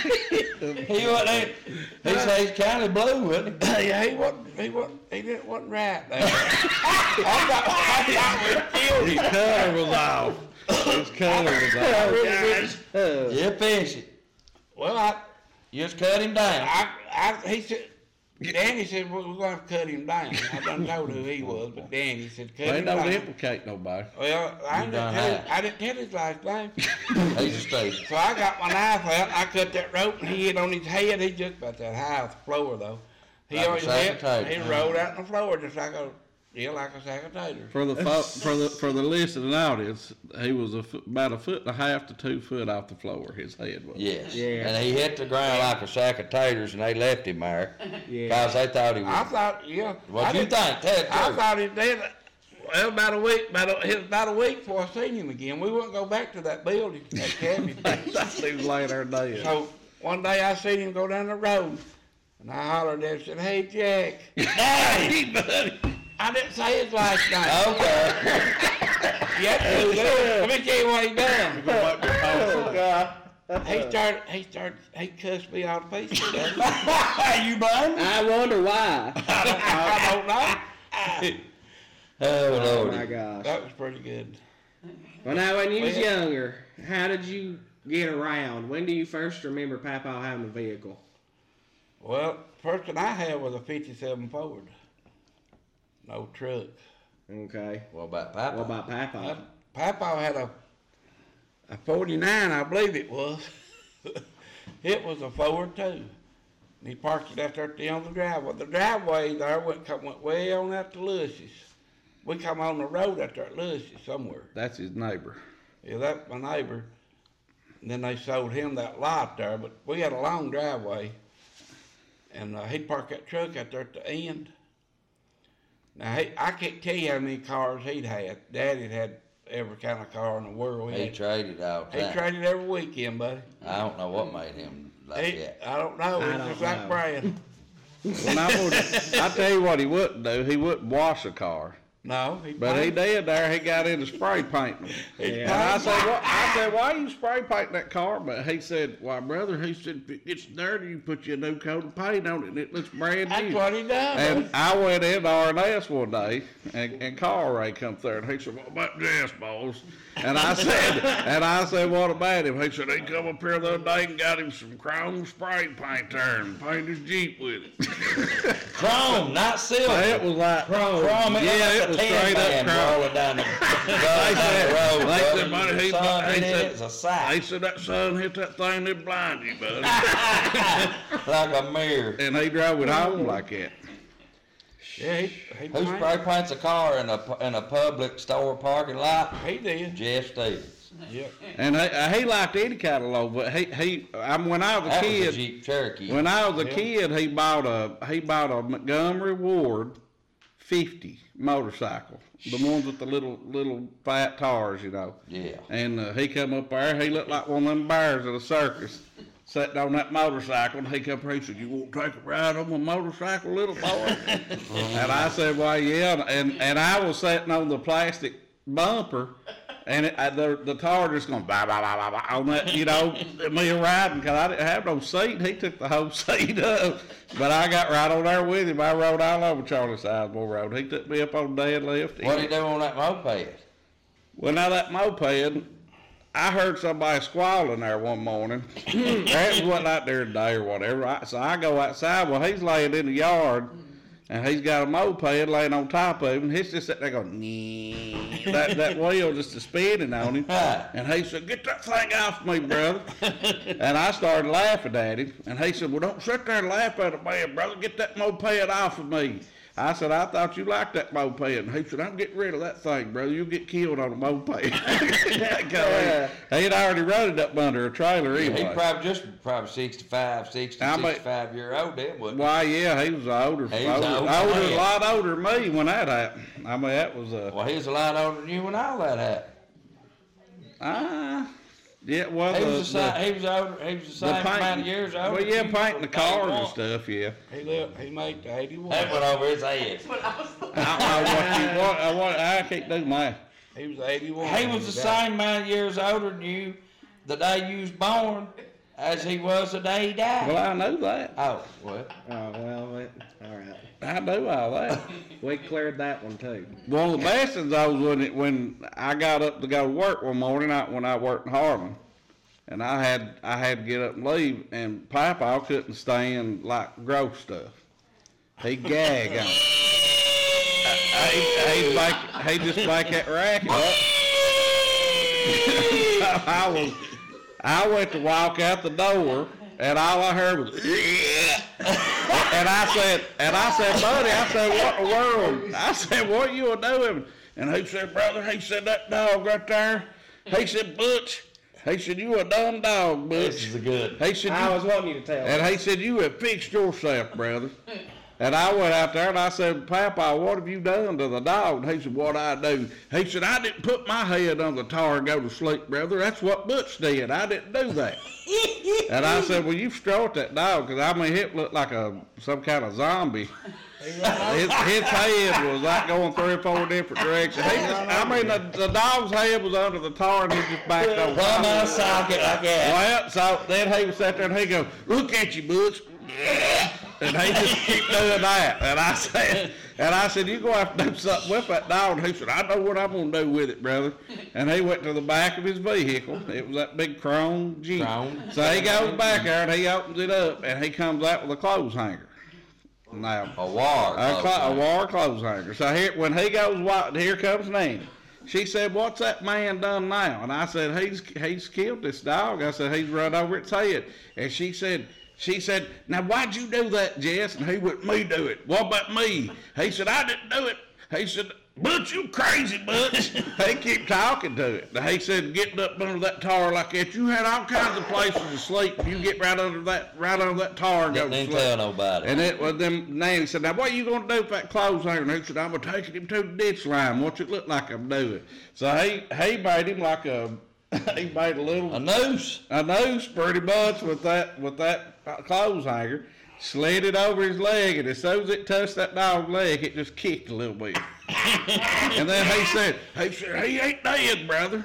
He wasn't. He said he's kind of blue, wasn't he? Yeah, he wasn't. He wasn't. He didn't wasn't right. There. I thought, I thought we killed His him. color was off. His color was I off. really didn't. Oh. You finish it. Well, I, You just cut him down. I, I, he said. Danny said, well, we're going to cut him down. I done told who he was, but Danny said, cut They him don't down. implicate nobody. Well, I You didn't, done tell, that. I didn't tell his last name. He's a state. So I got my knife out, I cut that rope, and he hit on his head. He just about that high off the floor, though. He Like a always sack hit, of taters, he huh? rolled out on the floor just like a, yeah, like a sack of taters. For the fo- for the for the listening audience, he was a foot, about a foot and a half to two foot off the floor. His head was. Yes. Yeah. And he hit the ground like a sack of taters, and they left him there. Yeah. Cause they thought he I was. thought, yeah. What I you didn't- think? Tell the I truth. thought he did. Well, about a week, about a, it was about a week before I seen him again. We wouldn't go back to that building, that cabin. He was laying there dead. So one day I seen him go down the road, and I hollered at him and said, "Hey, Jack." Hey, buddy. I didn't say his last name. Okay. Yeah, let me tell you what he done. Oh, God. He started, he started, he cussed me out of pieces. didn't he? You blind? I wonder why. I don't know. Oh Oh Lord. my gosh. That was pretty good. Well, now when you was Well- younger, how did you get around? When do you first remember Papa having a vehicle? Well, first one I had was a fifty-seven Ford. No truck. Okay. What about Papa? What about Papa? Papa had a a forty-nine, I believe it was. It was a Ford too. And he parked it out there at the end of the driveway. The driveway there went, come- went way on out to Lewis's. We come on the road out there at Lewis's somewhere. That's his neighbor. Yeah, that's my neighbor. And then they sold him that lot there, but we had a long driveway. And uh, he parked that truck out there at the end. Now, he, I can't tell you how many cars he'd had. Daddy had every kind of car in the world. He had- traded out he time. traded every weekend, buddy. I don't know what made him like He, that. I don't know. I It's don't just like know. Brad. When I, would, I tell you what he wouldn't do. He wouldn't wash a car. No, he But he did there. He got into spray painting. Yeah. And I said, well, I said, why you spray painting that car? But he said, why, brother, he said, if it gets dirty, you put you a new coat of paint on it and it looks brand That's new. what he done. And buddy. I went in to R and S one day, and, and Carl Ray come through, and he said, what about this, boss? And I said, and I said, what about him? He said, he come up here the other day and got him some chrome spray paint there and painted his Jeep with it. Chrome, not silver. It was like, Chrome. Chrome, it Yeah, was it was like a straight up tin man chrome. rolling down the, They rolling down said- the road. they said, brother. buddy, he- Sun they in said- it, it's a sight. They said that sun hit that thing, it blind you, bud. Like a mirror. And he drove it home like that. Yeah, he, he, Who painted- spray paints a car in a, pu- in a public store parking lot? he did. Jeff Stevens. Yep. And he, uh, he liked any kind of low, but he, he, I mean, when I was a That was a kid, Jeep Cherokee. when I was a Yeah. kid, he bought a, he bought a Montgomery Ward fifty motorcycle. The ones with the little, little fat tires, you know. Yeah. And uh, he come up there, he looked like one of them bears at a circus, sitting on that motorcycle, and he come up here, he said, you want to take a ride on my motorcycle, little boy? And I said, well, yeah, and, and I was sitting on the plastic bumper, and it, I, the, the tire just going, bah, bah, bah, bah, bah, on that, you know, me riding, because I didn't have no seat. He took the whole seat up, but I got right on there with him. I rode all over Charlie Sizemore Road. He took me up on the deadlift. What did he do on that moped? Well, now that moped, I heard somebody squalling there one morning. That wasn't out there today or whatever. I, so I go outside. Well, he's laying in the yard, and he's got a moped laying on top of him. And he's just sitting there going, nee. that that wheel just a spinning on him. And he said, get that thing off me, brother. And I started laughing at him. And he said, well, don't sit there and laugh at it, man, brother. Get that moped off of me. I said, I thought you liked that moped. And he said, I'm getting rid of that thing, brother. You'll get killed on a moped. Yeah. He'd already run it up under a trailer anyway. He probably just probably sixty-five, sixty, I mean- sixty-five year old then, wasn't he? Why, yeah, he was older. He was older, older, older, a yeah. lot older than me when that happened. I mean, that was a. Well, he was a lot older than you when all that happened. Ah, yeah, well, He the, was the the, same. He was older. He was the the same amount painting- of years older. Well, yeah, than you painting the from day cars and one. stuff, yeah. He lived, he made the eighty-one. That went over his head. I don't know what you what, I, what I can't do math. He was eighty-one. He when was the died. same amount of years older than you the day you was born as he was the day he died. Well, I know that. Oh, well. Oh, well, it, all right. I do all that. We cleared that one too. One of the best ones I was when it, when I got up to go to work one morning I, when I worked in Harlan, and I had I had to get up and leave, and Papa couldn't stand like gross stuff. He gag on it. He, he'd like he just like that racket. So I was I went to walk out the door, and all I heard was. And I said, and I said, buddy, I said, what in the world? I said, what you doing? And he said, brother, he said, that dog right there. He said, Butch. He said, you a dumb dog, Butch. This is a good. He said, I you, was wanting you to tell. and he said, you have fixed yourself, brother. And I went out there and I said, Papa, what have you done to the dog? And he said, what I do? He said, I didn't put my head on the tar and go to sleep, brother. That's what Butch did. I didn't do that. And I said, well, you stroked that dog, because I mean, it looked like a some kind of zombie. His, his head was like going three or four different directions. He just, I mean, the, the dog's head was under the tar and he just backed over. Plumb out of socket like that. Well, so then he would sit there and he'd go, look at you, Butch. And he just keep doing that. And I said, and I said, you go have to do something with that dog. And he said, I know what I'm going to do with it, brother. And he went to the back of his vehicle. It was that big chrome Jeep. Chrome. So he goes back there and he opens it up and he comes out with a clothes hanger. Now, A war. a, close clo- a one. war clothes hanger. So here, when he goes, wa- here comes Nanny. She said, what's that man done now? And I said, he's he's killed this dog. I said, he's run over its head. And she said, she said, now why'd you do that, Jess? And he went, me do it. What about me? He said, I didn't do it. He said, Butch, you crazy, Butch. He keep talking to it. He said, getting up under that tar like that, you had all kinds of places to sleep. You get right under that, right under that tar and go Didn't to even tell sleep. nobody. And it was them. Nanny said, "Now what are you gonna do with that clothes hanger?" And he said, "I'm gonna take him to the ditch line. What you look like I'm doing." So he he made him like a he made a little A noose. a noose pretty much with that with that clothes hanger, slid it over his leg, and as soon as it touched that dog's leg, it just kicked a little bit. And then he said, he said, he ain't dead, brother.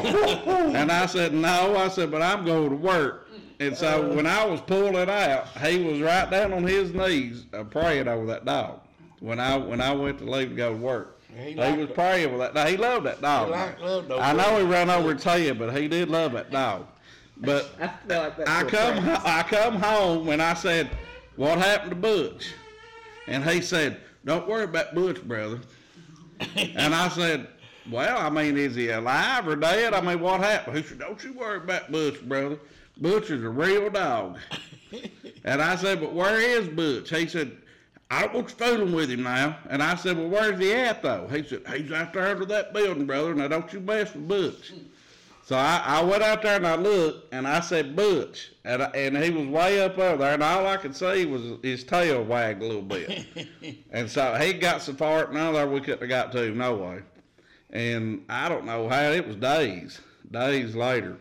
And I said, no. I said, but I'm going to work. And so when I was pulling it out, he was right down on his knees uh, praying over that dog. When I when I went to leave to go to work, He he, liked was it. praying with that dog. He loved that dog. He liked- loved those I know dogs. he ran over its head, but he did love that dog. But I feel like that's I your come friend. I come home and I said, what happened to Butch? And he said, don't worry about Butch, brother. And I said, well, I mean, is he alive or dead? I mean, what happened? He said, don't you worry about Butch, brother. Butch is a real dog. And I said, but where is Butch? He said, I don't want you fooling with him now. And I said, well, where's he at, though? He said, he's out there under that building, brother. Now, don't you mess with Butch. So I, I went out there and I looked, and I said, Butch. And, I, and he was way up over there, and all I could see was his tail wagged a little bit. And so he got so far up and there we couldn't have got to him no way. And I don't know how, it was days, days later.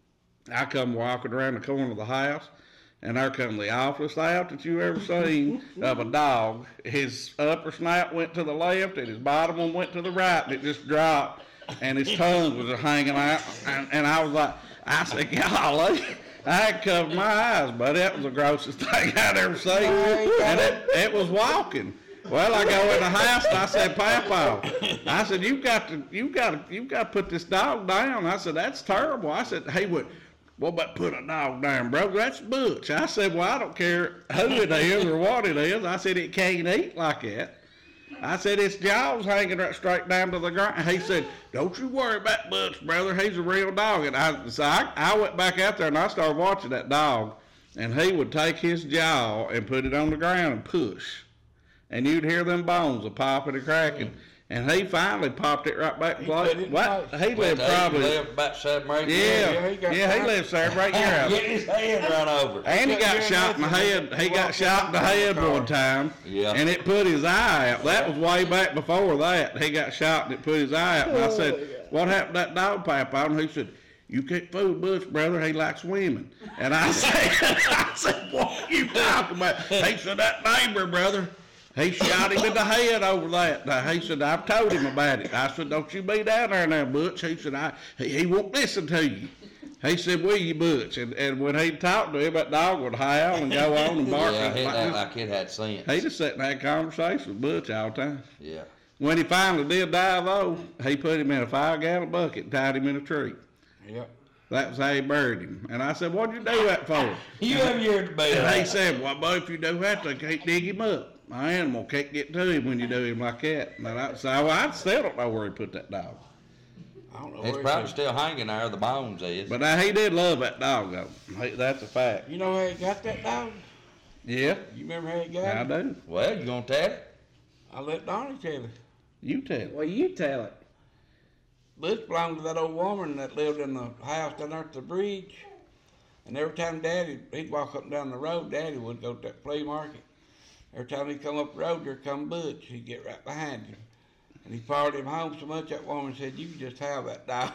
I come walking around the corner of the house, and there come the awfulest out that you ever seen of a dog. His upper snout went to the left, and his bottom one went to the right, and it just dropped, and his tongue was just hanging out. And, and I was like, I said, golly, I had covered my eyes, but that was the grossest thing I'd ever seen. And it, it was walking. Well, I go in the house and I said, Papa, I said, you got to, you got to, you got to put this dog down. I said, that's terrible. I said, he went, what about put a dog down, bro? That's Butch. I said, well, I don't care who it is or what it is. I said, it can't eat like that. I said, its jaws hanging right straight down to the ground. He said, don't you worry about Butch, brother. He's a real dog. And I, so I, I went back out there and I started watching that dog. And he would take his jaw and put it on the ground and push. and you'd hear them bones a popping and cracking. And he finally popped it right back in He put it place. in What? place. He Well, lived they probably. lived about seven or eight years. Yeah, Yeah, he got yeah, he shot. lived there right Get here. his head run over. And he got Yeah, shot in the nothing. head. He He got walked shot in the in the head car. one time. Yeah. And it put his eye out. That was way back before that. He got shot and it put his eye out. And I said, "What happened to that dog, Papa?" And he said, "You can't fool Butch, brother. He likes women." And I said, "I said, what are you talking about?" He said, "That neighbor, brother. He shot him in the head over that." Now, he said, "I've told him about it." I said, "Don't you be down there now, Butch." He said, I, he, he won't listen to you. He said, "Will you, Butch?" And, and when he talked to him, that dog would howl and go on and bark. Yeah, and he like act this. like it had sense. He just sat and had conversation with Butch all the time. Yeah. When he finally did die, though, he put him in a five-gallon bucket and tied him in a tree. Yep. That was how he buried him. And I said, "What'd you do that for?" You have your debate. And he said, "Well, boy, if you do that, they can't dig him up. My animal can't get to him when you do him like that." And I said, "Well, I still don't know where he put that dog." I don't know It's where probably he still hanging there, the bones is. But now, he did love that dog, though. He, that's a fact. You know how he got that dog? Yeah, You remember how he got I it? do. Well, you gonna tell it? I let Donnie tell it. You tell him. Well, you tell it. Butch belonged to that old woman that lived in the house down there at the bridge. And every time Daddy, he'd walk up and down the road, Daddy would go to that flea market. Every time he'd come up the road, there come Butch. He'd get right behind him. And he followed him home so much, that woman said, "You can just have that dog."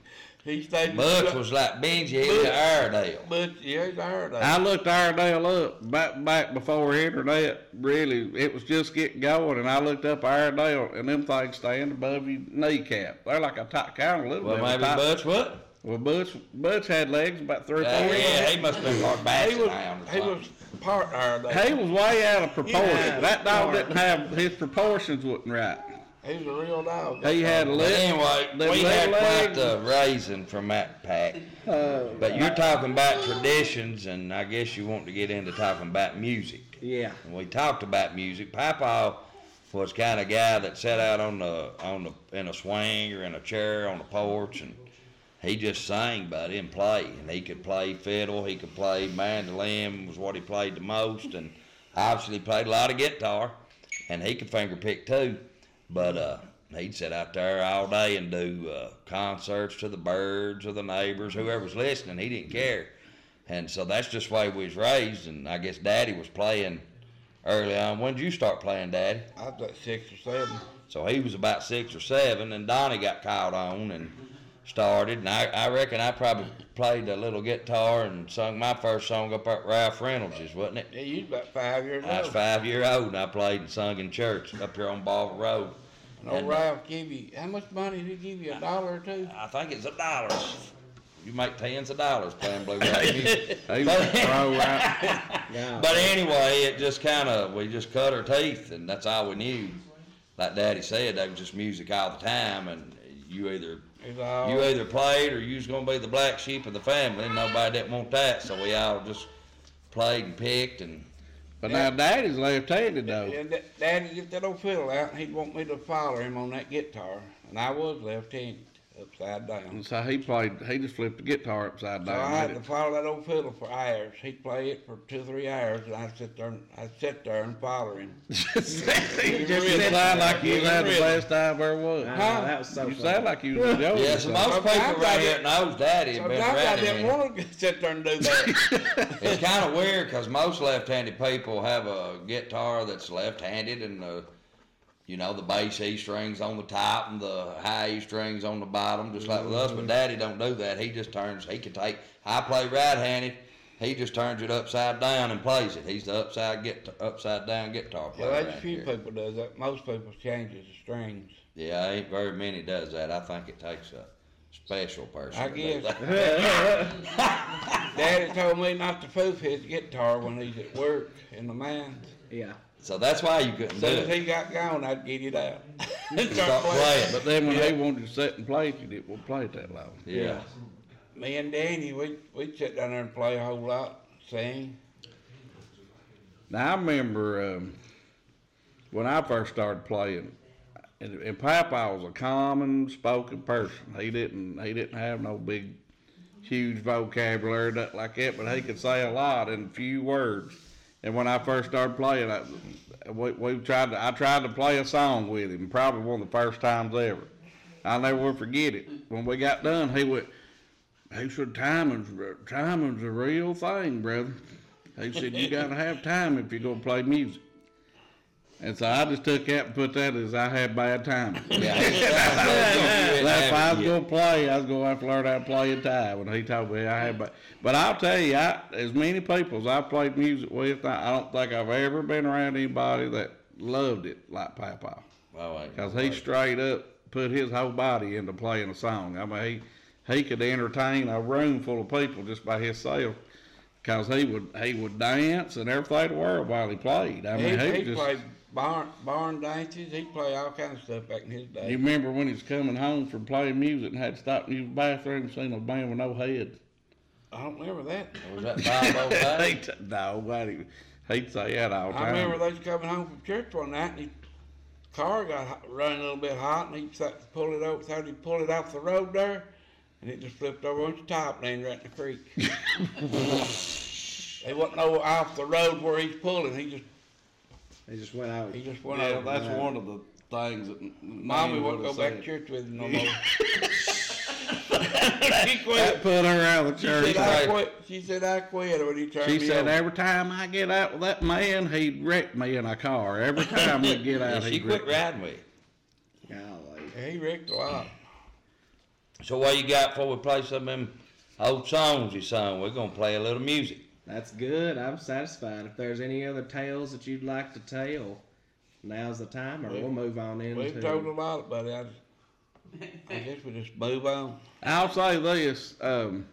He stayed. Butch was like Benji, he was Butch. Iredale. Butch, yeah, he's a herd I looked Iredale up back back before internet. Really, it was just getting going, and I looked up Iredale, and them things stand above your kneecap. They're like a top, kind of a little Well, bit. maybe top. Butch what? Well, Butch, Butch had legs about three or Yeah, four. yeah, he must have been part He Basset was, Hound or he something. was part Iredale. He was way out of proportion. Yeah, that dog sorry. didn't have his proportions wasn't right. He was a real dog. He had a But lip. anyway, them we little had quite legs. the raising from that pack. But you're talking about traditions, and I guess you want to get into talking about music. Yeah. And we talked about music. Papa was kind of guy that sat out on the on the in a swing or in a chair on the porch, and he just sang, but he didn't play. And he could play fiddle, he could play mandolin was what he played the most, and obviously he played a lot of guitar, and he could finger pick too. But uh, he'd sit out there all day and do uh, concerts to the birds or the neighbors, whoever was listening. He didn't care. And so that's just the way we was raised. And I guess Daddy was playing early on. When did you start playing, Daddy? I was like six or seven. So he was about six or seven, and Donnie got caught on and started. And I, I reckon I probably played a little guitar and sung my first song up at Ralph Reynolds', wasn't it? Yeah, you was about five years I was old. five year old, and I played and sung in church up here on Ball Road. And old And, uh, Ralph give you, how much money did he give you, a dollar or two? I think it's a dollar. You make tens of dollars playing bluegrass music. He was a pro out. Yeah. But anyway, it just kind of, we just cut our teeth, and that's all we knew. Like Daddy said, that was just music all the time, and you either He's all, you either played or you was gonna be the black sheep of the family, and nobody didn't want that, so we all just played and picked, and But now Daddy's left-handed though. and da- Daddy get that old fiddle out, and he'd want me to follow him on that guitar. And I was left-handed, upside down. And so he played. He just flipped the guitar upside So I down. had with to it. follow that old fiddle for hours. He'd play it for two or three hours, and I'd sit there and I'd sit there and follow him. You just sound like you had the Really? best time ever was. Ah, that was so You fun. sound like you was enjoying yeah, so yourself. most people Sometimes right I here did- knows Daddy had been Sometimes I ratting didn't him. want to sit there and do that. It's kind of weird because most left-handed people have a guitar that's left-handed, and the, you know, the bass E strings on the top and the high E strings on the bottom, just like with us. But Daddy don't do that. He just turns. He can take. I play right-handed. He just turns it upside down and plays it. He's the upside get upside down guitar player. Well, that's a around few here. people does that. Most people changes the strings. Yeah, ain't very many does that. I think it takes a special person. I to do guess. that. Daddy told me not to foof his guitar when he's at work in the mines. Yeah. So that's why you couldn't As do soon as it. he got gone, I'd get it out. and Start playing. But then when they wanted to sit and play, you didn't play it that long. Yeah. Me and Danny, we we'd sit down there and play a whole lot, sing. Now I remember um, when I first started playing, and, and Papa was a common spoken person. He didn't he didn't have no big, huge vocabulary nothing like that, but he could say a lot in few words. And when I first started playing, I, we, we tried to, I tried to play a song with him, probably one of the first times ever. I'll never will forget it. When we got done, he went, he said, timing's, timing's a real thing, brother. He said, you got to have time if you're going to play music. And so I just took that and put that as I had bad timing. Yeah. If I was going to play, I was going to have to learn how to play in time. When he told me I had bad. But I'll tell you, I, as many people as I've played music with, I, I don't think I've ever been around anybody that loved it like Papa. Because he straight up put his whole body into playing a song. I mean, he, he could entertain a room full of people just by himself. Because he would he would dance and everything in the world while he played. I mean, he, he, he just played barn barn dances. He played all kinds of stuff back in his day. You remember when he was coming home from playing music and had to stop in his bathroom and seen a man with no head? I don't remember that. Was that Bob O'Day? He t- no, but he, he'd say that all the time. I remember they was coming home from church one night and his car got hot, running a little bit hot and he thought to pull it over, thought he'd pull it off the road there, and it just flipped over on the top and landed right in the creek. They wasn't no off the road where he's pulling. He just He just went out. he just went Yeah, over. that's one of the things that Mommy wouldn't go back to church with him no more. She That quit. put her out of the She church. said, I quit. She said I quit when he turned She me said over. every time I get out with that man, he'd wreck me in a car. Every time we get Yeah, out, she he'd quit wreck me. riding with you. Golly. Yeah, he wrecked a lot. So what you got before we play some of them old songs you sung? We're gonna play a little music. That's good. I'm satisfied. If there's any other tales that you'd like to tell, now's the time, or We've- we'll move on into. We've told a lot about it. I, just, I guess we just move on. I'll say this, um,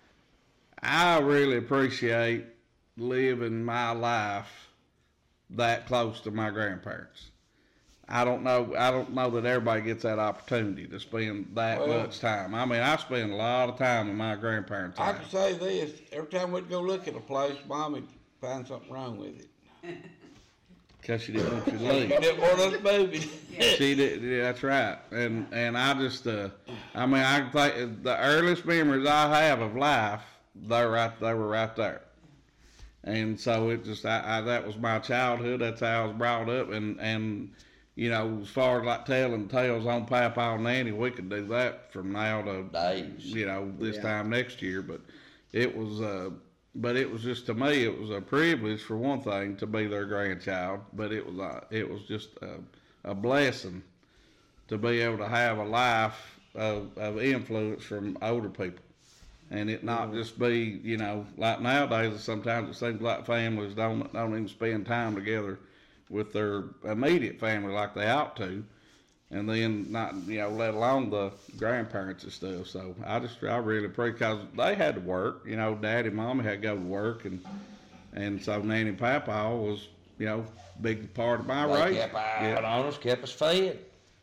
I really appreciate living my life that close to my grandparents. I don't know, I don't know that everybody gets that opportunity to spend that Well- much time. I mean, I spend a lot of time in my grandparents' I house. can say this: every time we'd go look at a place, Mommy'd find something wrong with it. Cause she didn't want you to She leave. didn't want us moving. She did, yeah, that's right. And and I just, uh, I mean, I can think the earliest memories I have of life, they're right, they were right there. And so it just, I, I that was my childhood. That's how I was brought up. And and you know, as far as like telling tales on Papa and Nanny, we could do that from now to Days. you know this Yeah. time next year. But it was, uh, but it was just to me, it was a privilege for one thing to be their grandchild. But it was, uh, it was just a, a blessing to be able to have a life of, of influence from older people. And it not Mm-hmm. just be, you know, like nowadays, sometimes it seems like families don't don't even spend time together with their immediate family like they ought to, and then not, you know, let alone the grandparents and stuff. So I just, I really pray, because they had to work, you know, Daddy and Mommy had to go to work, and and so Nanny and Papa was, you know, big part of my They raising. kept eye Yeah. on us, kept us fed.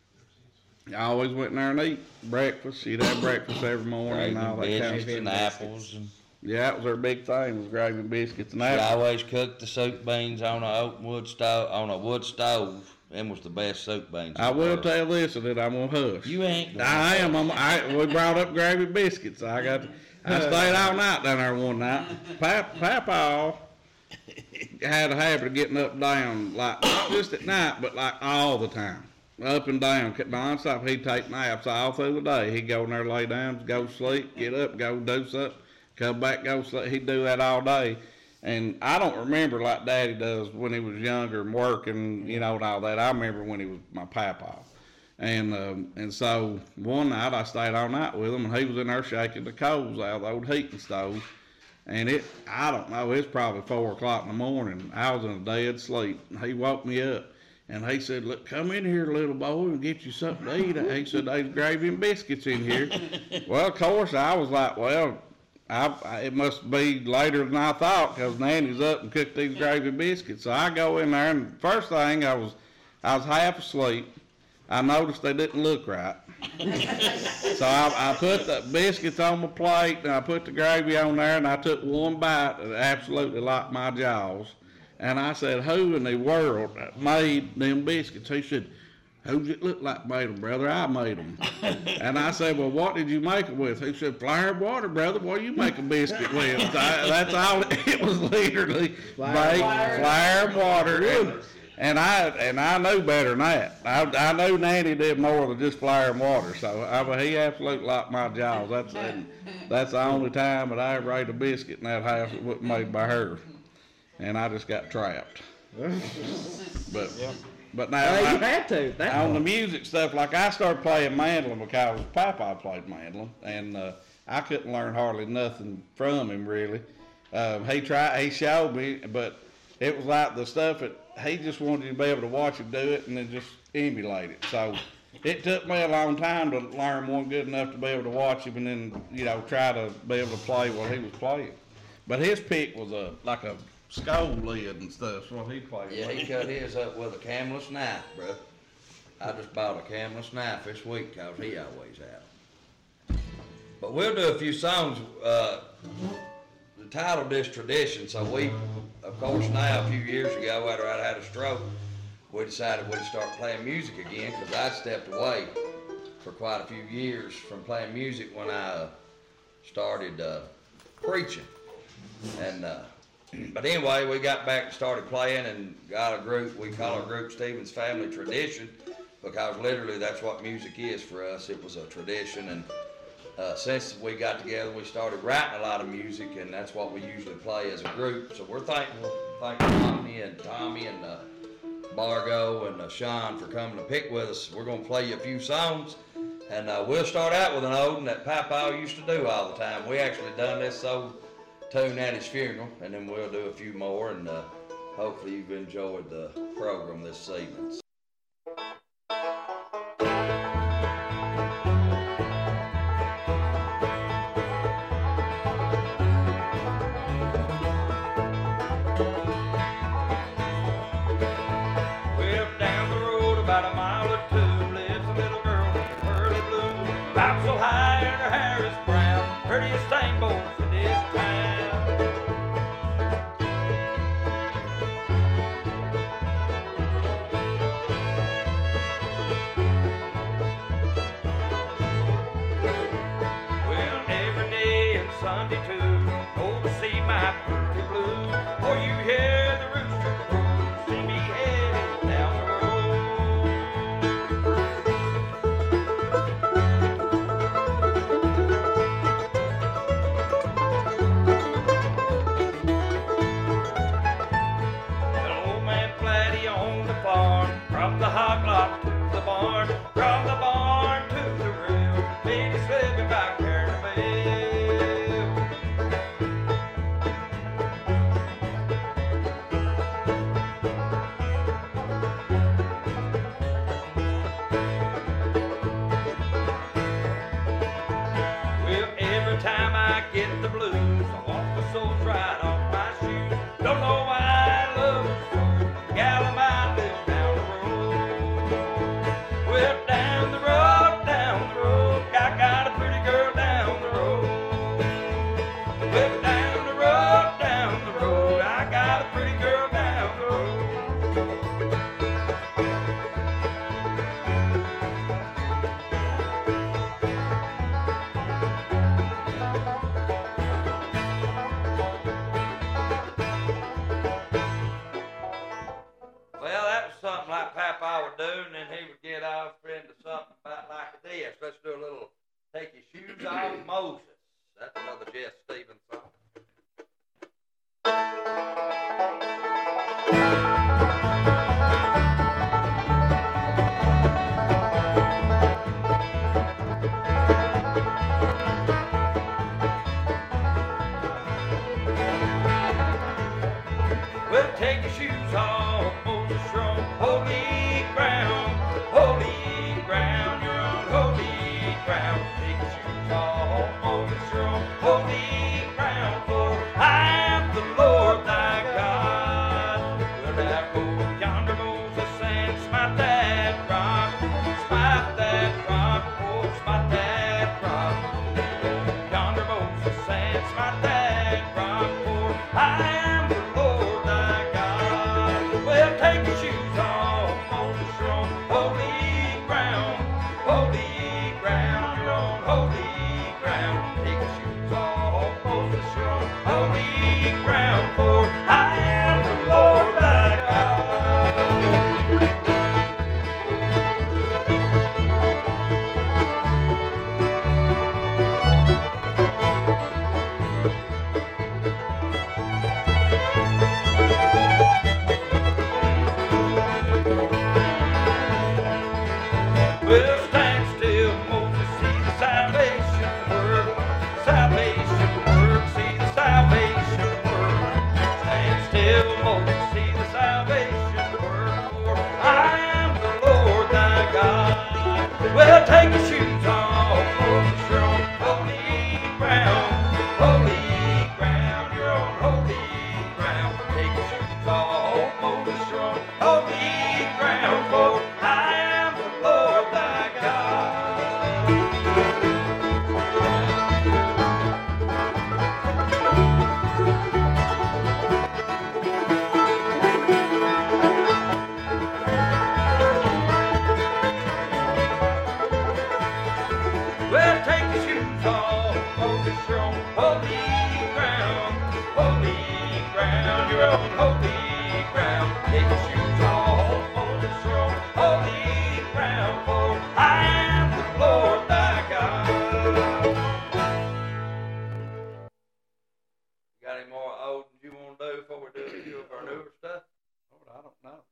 I always went in there and eat breakfast. She'd have breakfast every morning Gravy, and all that kind of biscuits, stuff. and apples. And Yeah, that was their big thing, was gravy and biscuits and she apples. always cooked the soup beans on a open wood stove. On a wood stove, them was the best soup beans. I in the will world. tell this, and then I'm gonna hush. You ain't. I am. I'm, I we brought up gravy biscuits. I got. I stayed all night down there one night. Pap, Papa had a habit of getting up and down, like not just at night, but like all the time, up and down, nonstop. He'd take naps all through the day. He'd go in there, lay down, go to sleep, get up, go do something, come back, go sleep. He'd do that all day. And I don't remember like Daddy does when he was younger and working, you know, and all that. I remember when he was my papa. And um, and so one night I stayed all night with him, and he was in there shaking the coals out of the old heating stove. And it, I don't know, it's probably four o'clock in the morning. I was in a dead sleep. He woke me up, and he said, "Look, come in here, little boy, and get you something to eat." He said, "There's gravy and biscuits in here." Well, of course, I was like, well, I, I, it must be later than I thought, because Nanny's up and cooked these gravy biscuits. So I go in there, and first thing, I was, I was half asleep. I noticed they didn't look right. So I, I put the biscuits on my plate, and I put the gravy on there, and I took one bite that absolutely locked my jaws. And I said, "Who in the world made them biscuits?" He said, Who's it look like made them, brother? I made them. And I said, well, what did you make them with? He said, flour and water, brother. What do you make a biscuit with? I, that's all. It was literally Flour, baked, flour, flour and water. And, and I and I knew better than that. I, I knew Nanny did more than just flour and water. So I mean, he absolutely locked my jaws. That's and that's the only time that I ever ate a biscuit in that house that wasn't made by her. And I just got trapped. But. Yeah. But now, Well, you I, had to. That on the music stuff, like I started playing mandolin because Papa played mandolin, and uh, I couldn't learn hardly nothing from him really. Um, he tried, he showed me, but it was like the stuff that he just wanted you to be able to watch him do it and then just emulate it. So it took me a long time to learn one good enough to be able to watch him and then, you know, try to be able to play while he was playing. But his pick was a like a skull lid and stuff. So what he played. Yeah, he cut his up with a camless knife, bro. I just bought a camless knife this week because he always had 'em. But we'll do a few songs. Uh, the title of this tradition, so we, of course, now a few years ago, after I'd had a stroke, we decided we'd start playing music again because I stepped away for quite a few years from playing music when I uh, started uh, preaching. And uh, But anyway, we got back and started playing and got a group. We call our group Stevens Family Tradition because literally that's what music is for us. It was a tradition, and uh, since we got together, we started writing a lot of music, and that's what we usually play as a group. So we're thankful, thankful Tommy and Tommy and uh, Bargo and uh, Sean for coming to pick with us. We're going to play you a few songs, and uh, we'll start out with an old one that Papa used to do all the time. We actually done this old tune at his funeral, and then we'll do a few more, and uh, hopefully you've enjoyed the program this evening. Well, down the road about a mile or two lives a little girl named Pearly Blue. About so high and her hair is brown, prettiest thing both in this town. Sunday too, go to see my Pearly Blue. Or you hear the rooster crow, see me heading down the road. Well, old man Flatty on the farm, from the hog lot to the barn, from the barn to the rail, made his living by carrying a mail. Time I get the blues, I walk the soles right off my shoes. Don't know why I love her so. Gal of mine lives down the road. Well, down the road, down the road, I got a pretty girl down the road. Well, down the road, down the road, I got a pretty girl down the road. Something like Papa would do, and then he would get off into something about like this. Let's do a little Take Your Shoes Off, Moses. That's another Jeff Stevens song. Well, take your shoes off, Moses, you're on holy ground, holy ground, you're on holy ground. Take your shoes off, Moses. Well, stand still, Moses, see the salvation work. Salvation work, see the salvation work. Stand still, Moses, see the salvation work. For I am the Lord thy God. Well, take your shoes off, Moses, you're on holy ground. Holy ground, you're on holy ground. Take your shoes off, Moses, you're on holy ground. For I am the Lord thy God. Well, take your shoes off, Moses, you're on holy ground. Holy ground, you're on holy ground. Take your shoes off, Moses, you're on holy ground. For I am the Lord thy God. You got any more old ones you want to do before we do a few of our newer stuff? Lord, I don't know.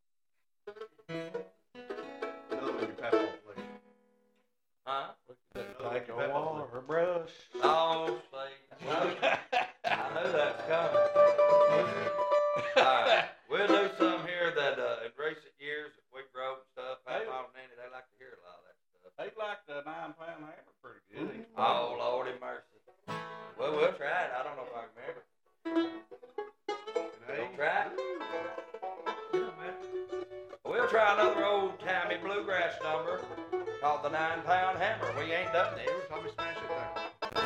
Another your pap please. Huh? Take a water brush. Oh, see. I knew, I knew that was coming. All right. We'll do some here that uh, in recent years, if we wrote and stuff, Pat Mom and Nanny, they like to hear a lot of that stuff. They like the nine pound hammer pretty good. Oh, Lordy mercy. Well, we'll try it. I don't know if I can remember. We'll try it. We'll try another old timey bluegrass number called the Nine Pound Hammer. We ain't done this. Let me smash it there.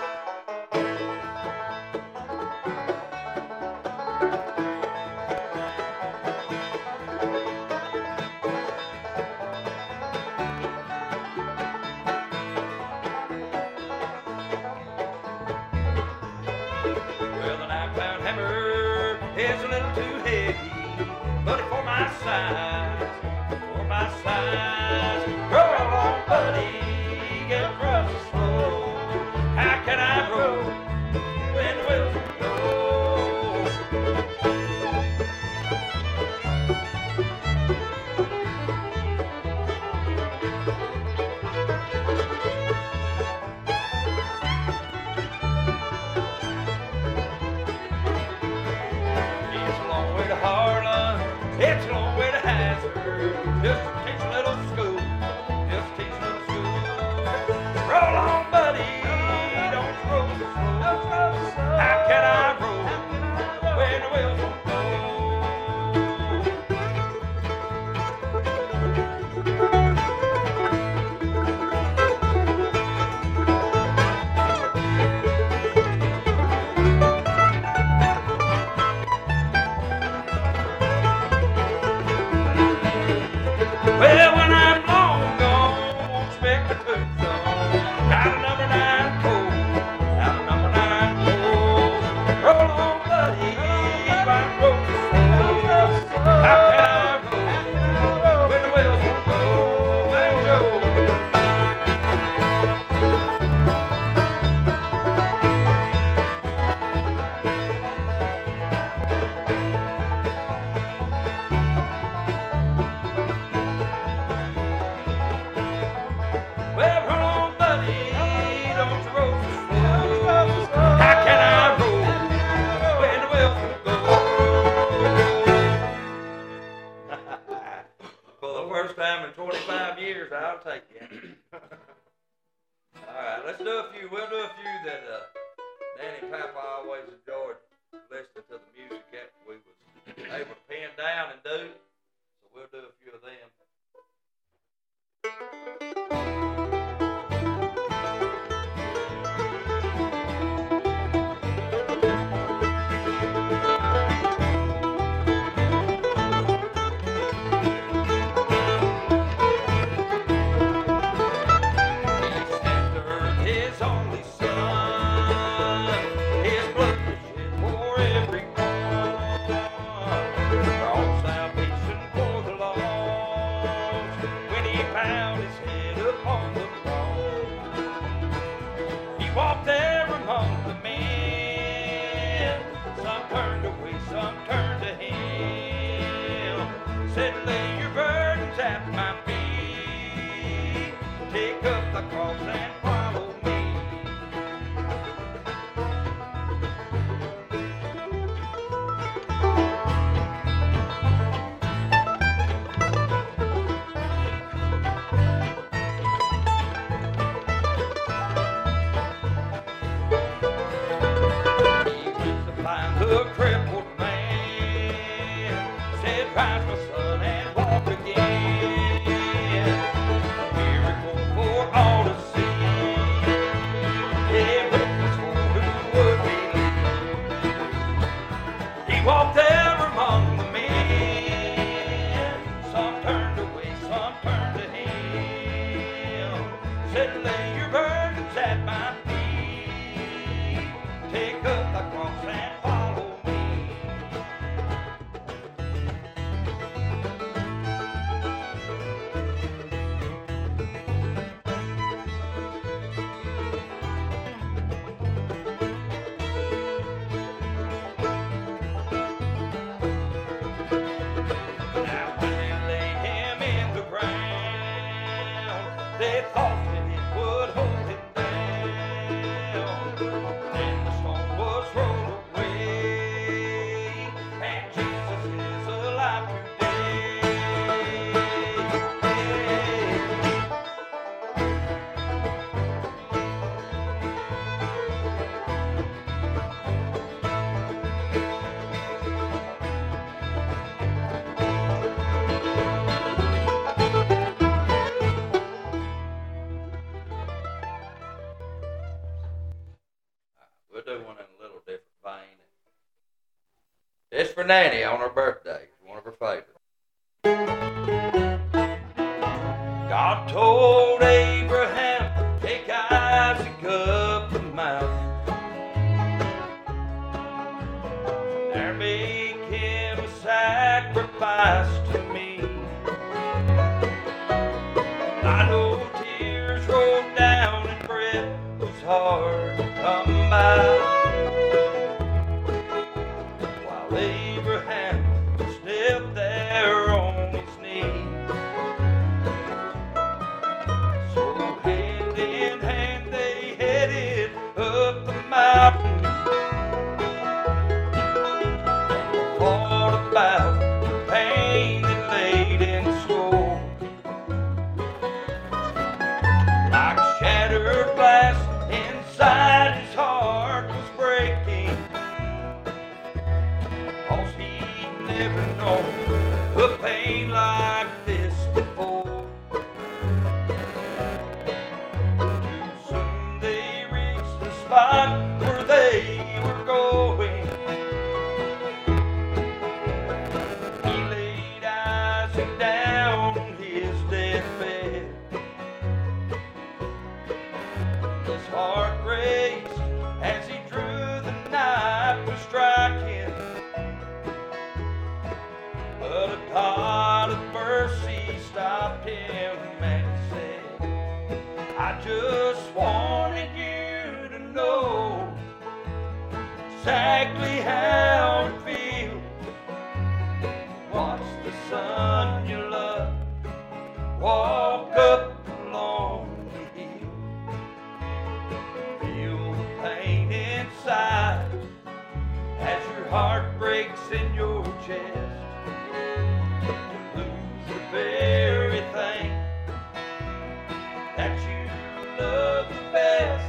Well, the nine pound hammer is a little too heavy, but for my size, for my size, roll along, buddy, get rough and slow. How can I roll when the wheels go? It's a long way to Harlan, it's a long way to Hazard. Just teach a little school, just teach a little school. Roll on, buddy, don't roll so slow. How can I roll when the wheels won't go? Well, when I'm long gone, won't expect the boots on. Got a number nine cold, got a number nine cold. Roll on, buddy, I'm rolling slow. How can I roll when the wheels won't go? Let go. Well, roll on, buddy, don't you roll so slow. How can I roll when the wheels won't go? For the first time in twenty-five years, I'll take it. All right, let's do a few. We'll do a few that uh, Danny and Papa always enjoyed listening to the music that we was able to pin down and do. So we'll do a few of them. His only son, his blood was shed for everyone. Brought salvation for the lost when he bowed his head upon the cross. He walked there among the men. Some turned away, some turned to him. Said, lay your burdens at my feet. Said, lay your burdens at my feet. Take up the cross and follow me. Now when they laid him in the ground, they thought that it would hold him down. Then the stone was rolled away, and Jesus is alive today. We'll do one in a little different vein. It's for Nanny on her birthday. It's one of her favorites. God told Abraham, take Isaac up the mountain. There make him a sacrifice to me. I know tears rolled down and breath was hard to come by, while Abraham was knelt there on his knees. So hand in hand they headed up the mountain, and they thought about the pain that laid in store. Like shattered glass inside his heart was breaking, 'cause he'd never known a pain like this before. Too soon they reached the spot where they were going. He laid Isaac down on his deathbed. His heart raced as he drew the knife to strike him, but a God of mercy stopped him and he said, I just wanted you to know exactly how it feels. Watch the son you love walk up along the hill. Feel the pain inside as your heart breaks in your chest. To lose the very thing that you love the best.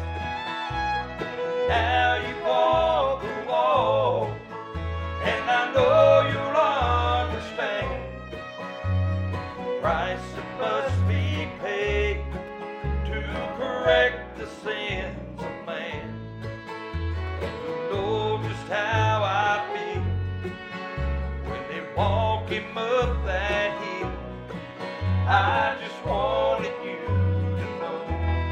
Now you walk the walk, and I know you'll understand the price that must be paid to correct the sins of man. You know just how I feel when they walk him up that hill. I just wanted you to know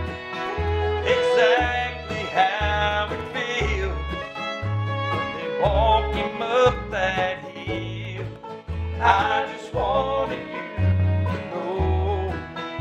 exactly how it feels when they walk him up that hill. I just wanted you to know.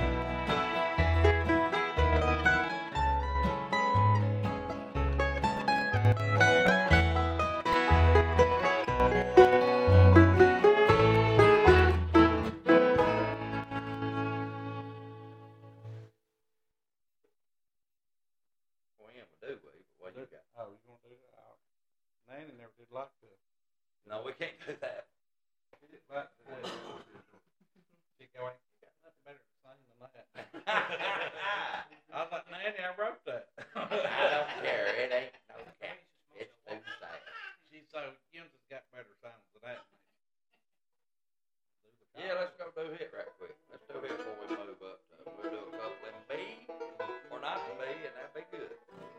When we do, we, what you got? Oh, you gonna do that? Oh, Nanny never did like that. No, we can't do that. She didn't like that. She go, ain't you got nothing better to sing than that. I was like, Nanny, I wrote that. I don't care. It ain't no care. It's too sad. She's so, Jim's has got better sounds than that. Yeah, let's go do it right quick. Let's do it before we move up. To, we'll do a couple in B or not in B, and that'd be good.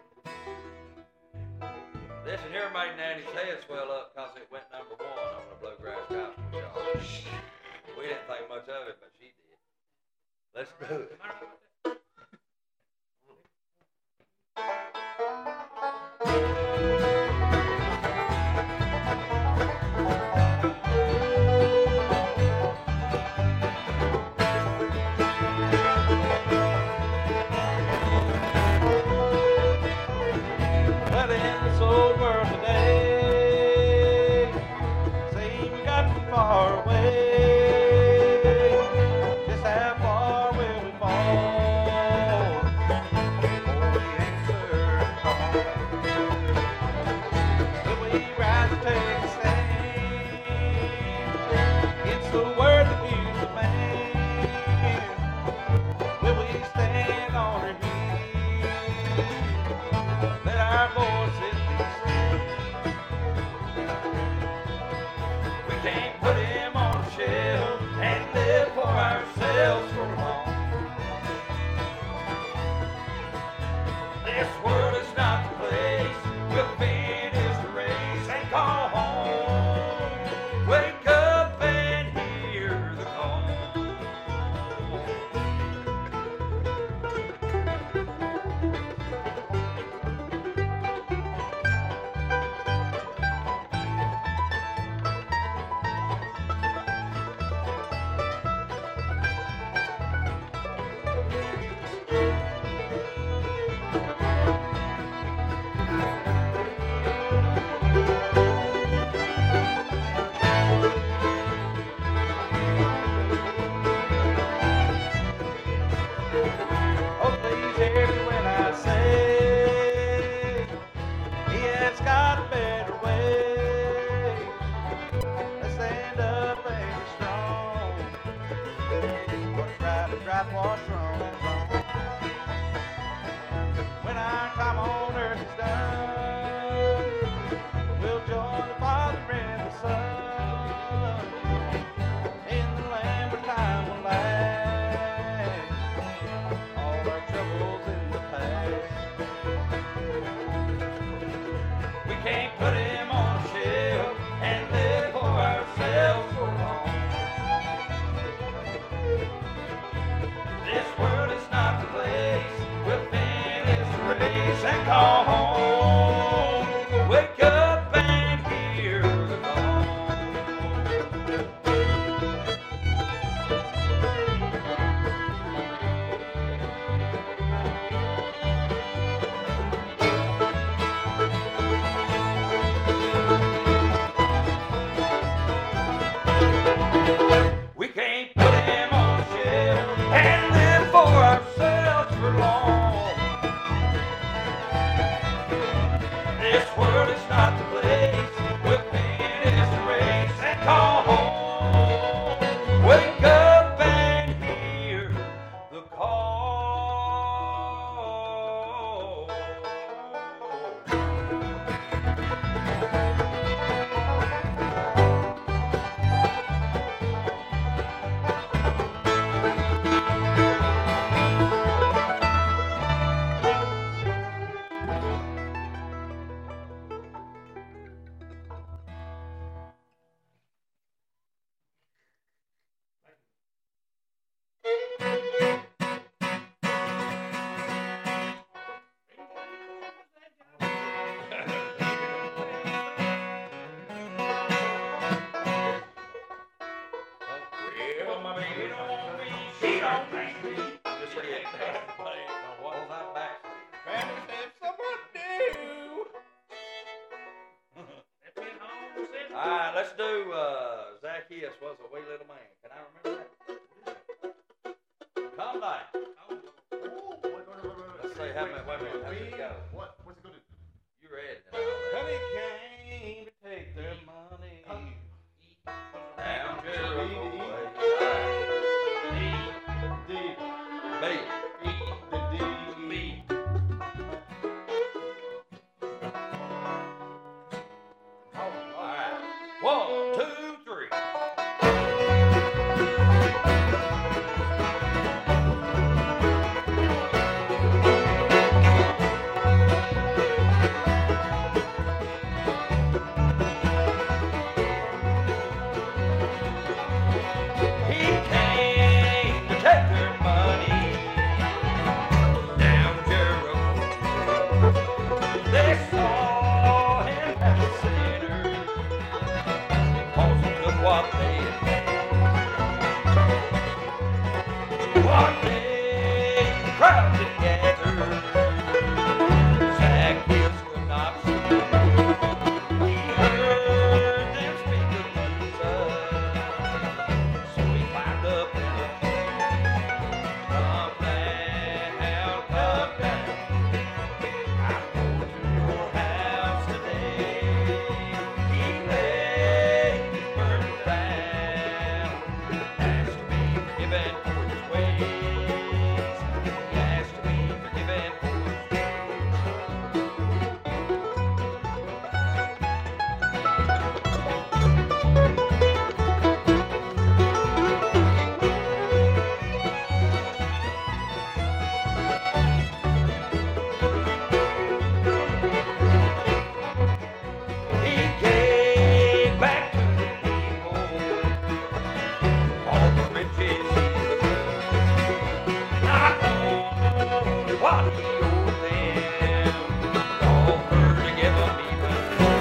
This one here made Nanny's head swell up because it went number one on the Bluegrass Gospel chart. We didn't think much of it, but she did. Let's do it. in this old world today seem we got too far away. Just how far will we fall before we answer the call? Will we rise to take a stand against the word that used to man? Will we stand on our heels? Let our voices be seen. We can't put him on a shelf and live for ourselves for long. This world is not the place. We'll finish the race and call home. Wake up and hear the call. Oh, please hear me when I say he has got a better way. Let's stand up and be strong. What's right is right, what's wrong is wrong. When our time on earth is done, we'll join the Father and the Son in the land where time will last. All our troubles in the past. We can't put him on a shelf and live for ourselves for long. This world is not the place. We'll finish the race and call home. Wake up and hear the call. We can't put him on a shelf and live for ourselves for long. This world is not the place. We'll finish the race and call home. Wake up and hear the call. Well, my baby don't be, she don't think me. Just forget that. What was I back? Fanny said someone new. All right, let's do uh, Zacchaeus was a wee little man. Can I remember that? Come back. Let's see how many. Wait a minute. How's it go? What? What's it gonna do? You read it. Honey came to take their money. Down Jericho way. D. B. The D. B. All right. One, two, three. He came to take their money while he owed them, he offered to give them even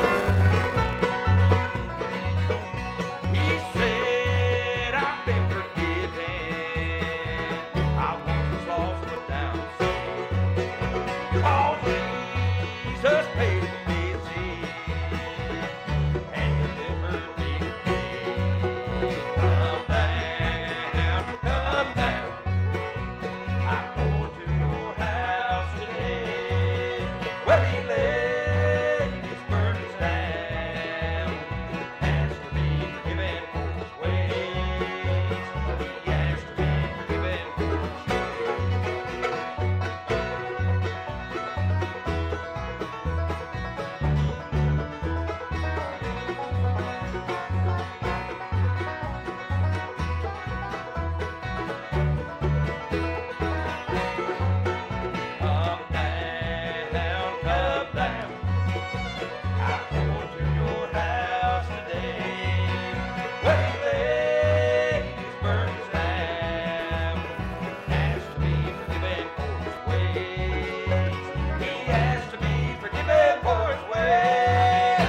more. He said, I've been forgiven. I once was lost but now I'm saved. Oh, Jesus paid for me sin and delivered me today. Come down, come down. I'm going to your house today. Well, he laid his burdens down, asked to be forgiven for his ways. He asked to be forgiven for his ways. Come down, come down. I'm going to your house today. Well, he laid his burdens down, asked to be forgiven for his ways. He asked to be forgiven for his ways.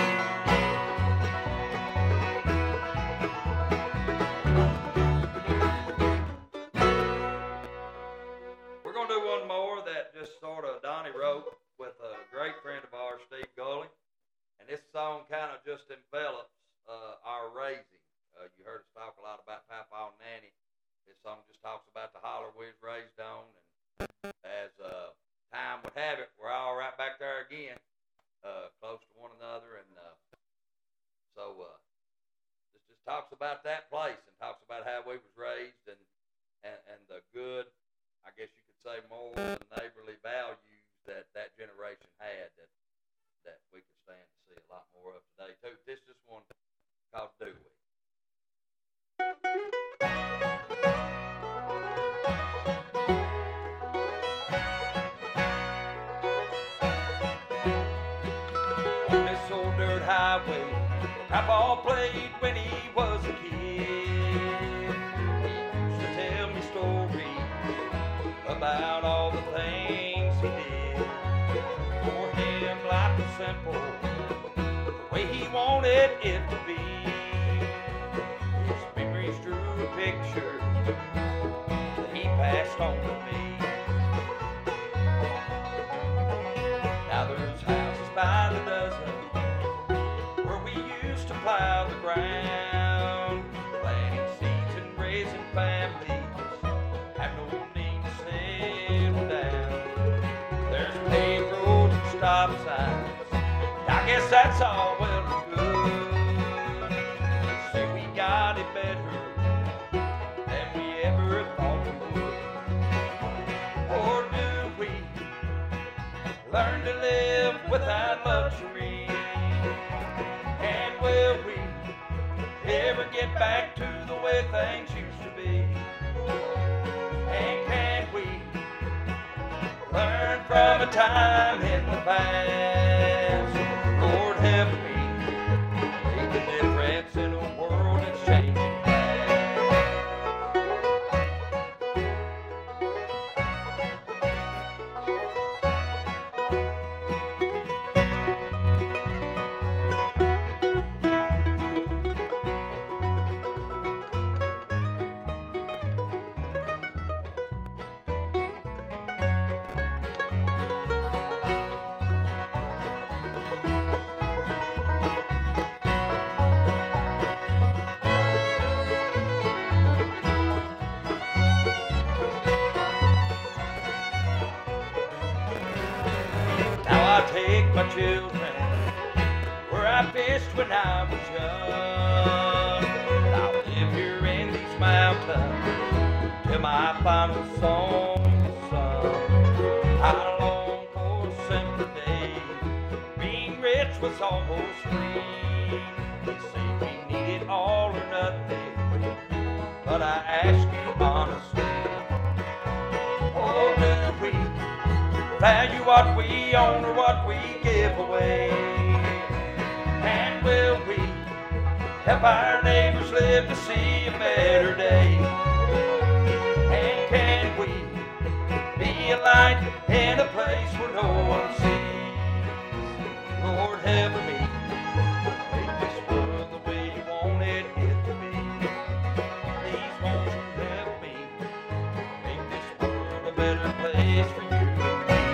We're going to do one more that just sort of Donnie wrote with a great friend of ours, Steve Gully. And this song kind of just envelops uh, our raising. Uh, you heard us talk a lot about Papa and Nanny. This song just talks about the holler we was raised on. And as uh, time would have it, we're all right back there again, uh, close to one another. And uh, so uh, this just talks about that place and talks about how we was raised and, and, and the good, I guess you could say, morals and neighborly values that that generation had that that we could stand to see a lot more of today too. This is one called Do We. On this old dirt highway, Papa played when he was a kid. He used to tell me stories about all the things he did. For him, life was simple, the way he wanted it to be. His memories drew a picture that he passed on to me. Now there's houses by the dozen where we used to plow the ground, planting seeds and raising families, have no need to settle down. There's paved roads and stop signs, I guess that's all well and good. They say we got it better than we ever thought we would. Or do we learn to live without luxury? And will we ever get back to the way things used to be? And can we learn from a time in the past? Lord help me make a difference in a world that's changing fast. Now I take my children where I fished when I was young. And I'll live here in these mountains till my final song is sung. I long for a simpler day. Being rich was almost free. They say we need it all or nothing, but I ask you honestly, oh, do we value what we own or what we give away? And will we help our neighbors live to see a better day? And can we be a light in a place where no one sees. Lord, help me make this world the way you wanted it to be. Please won't you help me make this world a better place for you and me.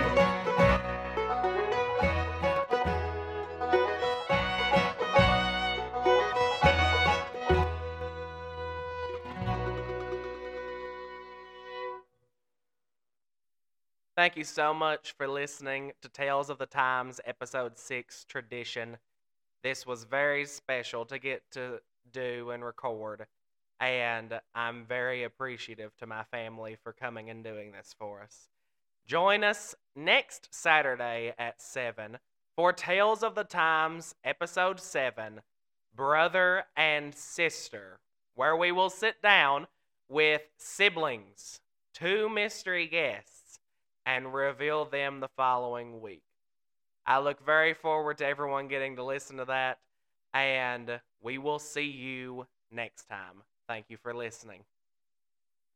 Thank you so much for listening to Tales of the Times, Episode six, Tradition. This was very special to get to do and record, and I'm very appreciative to my family for coming and doing this for us. Join us next Saturday at seven for Tales of the Times, Episode seven, Brother and Sister, where we will sit down with siblings, two mystery guests, and reveal them the following week. I look very forward to everyone getting to listen to that, and we will see you next time. Thank you for listening.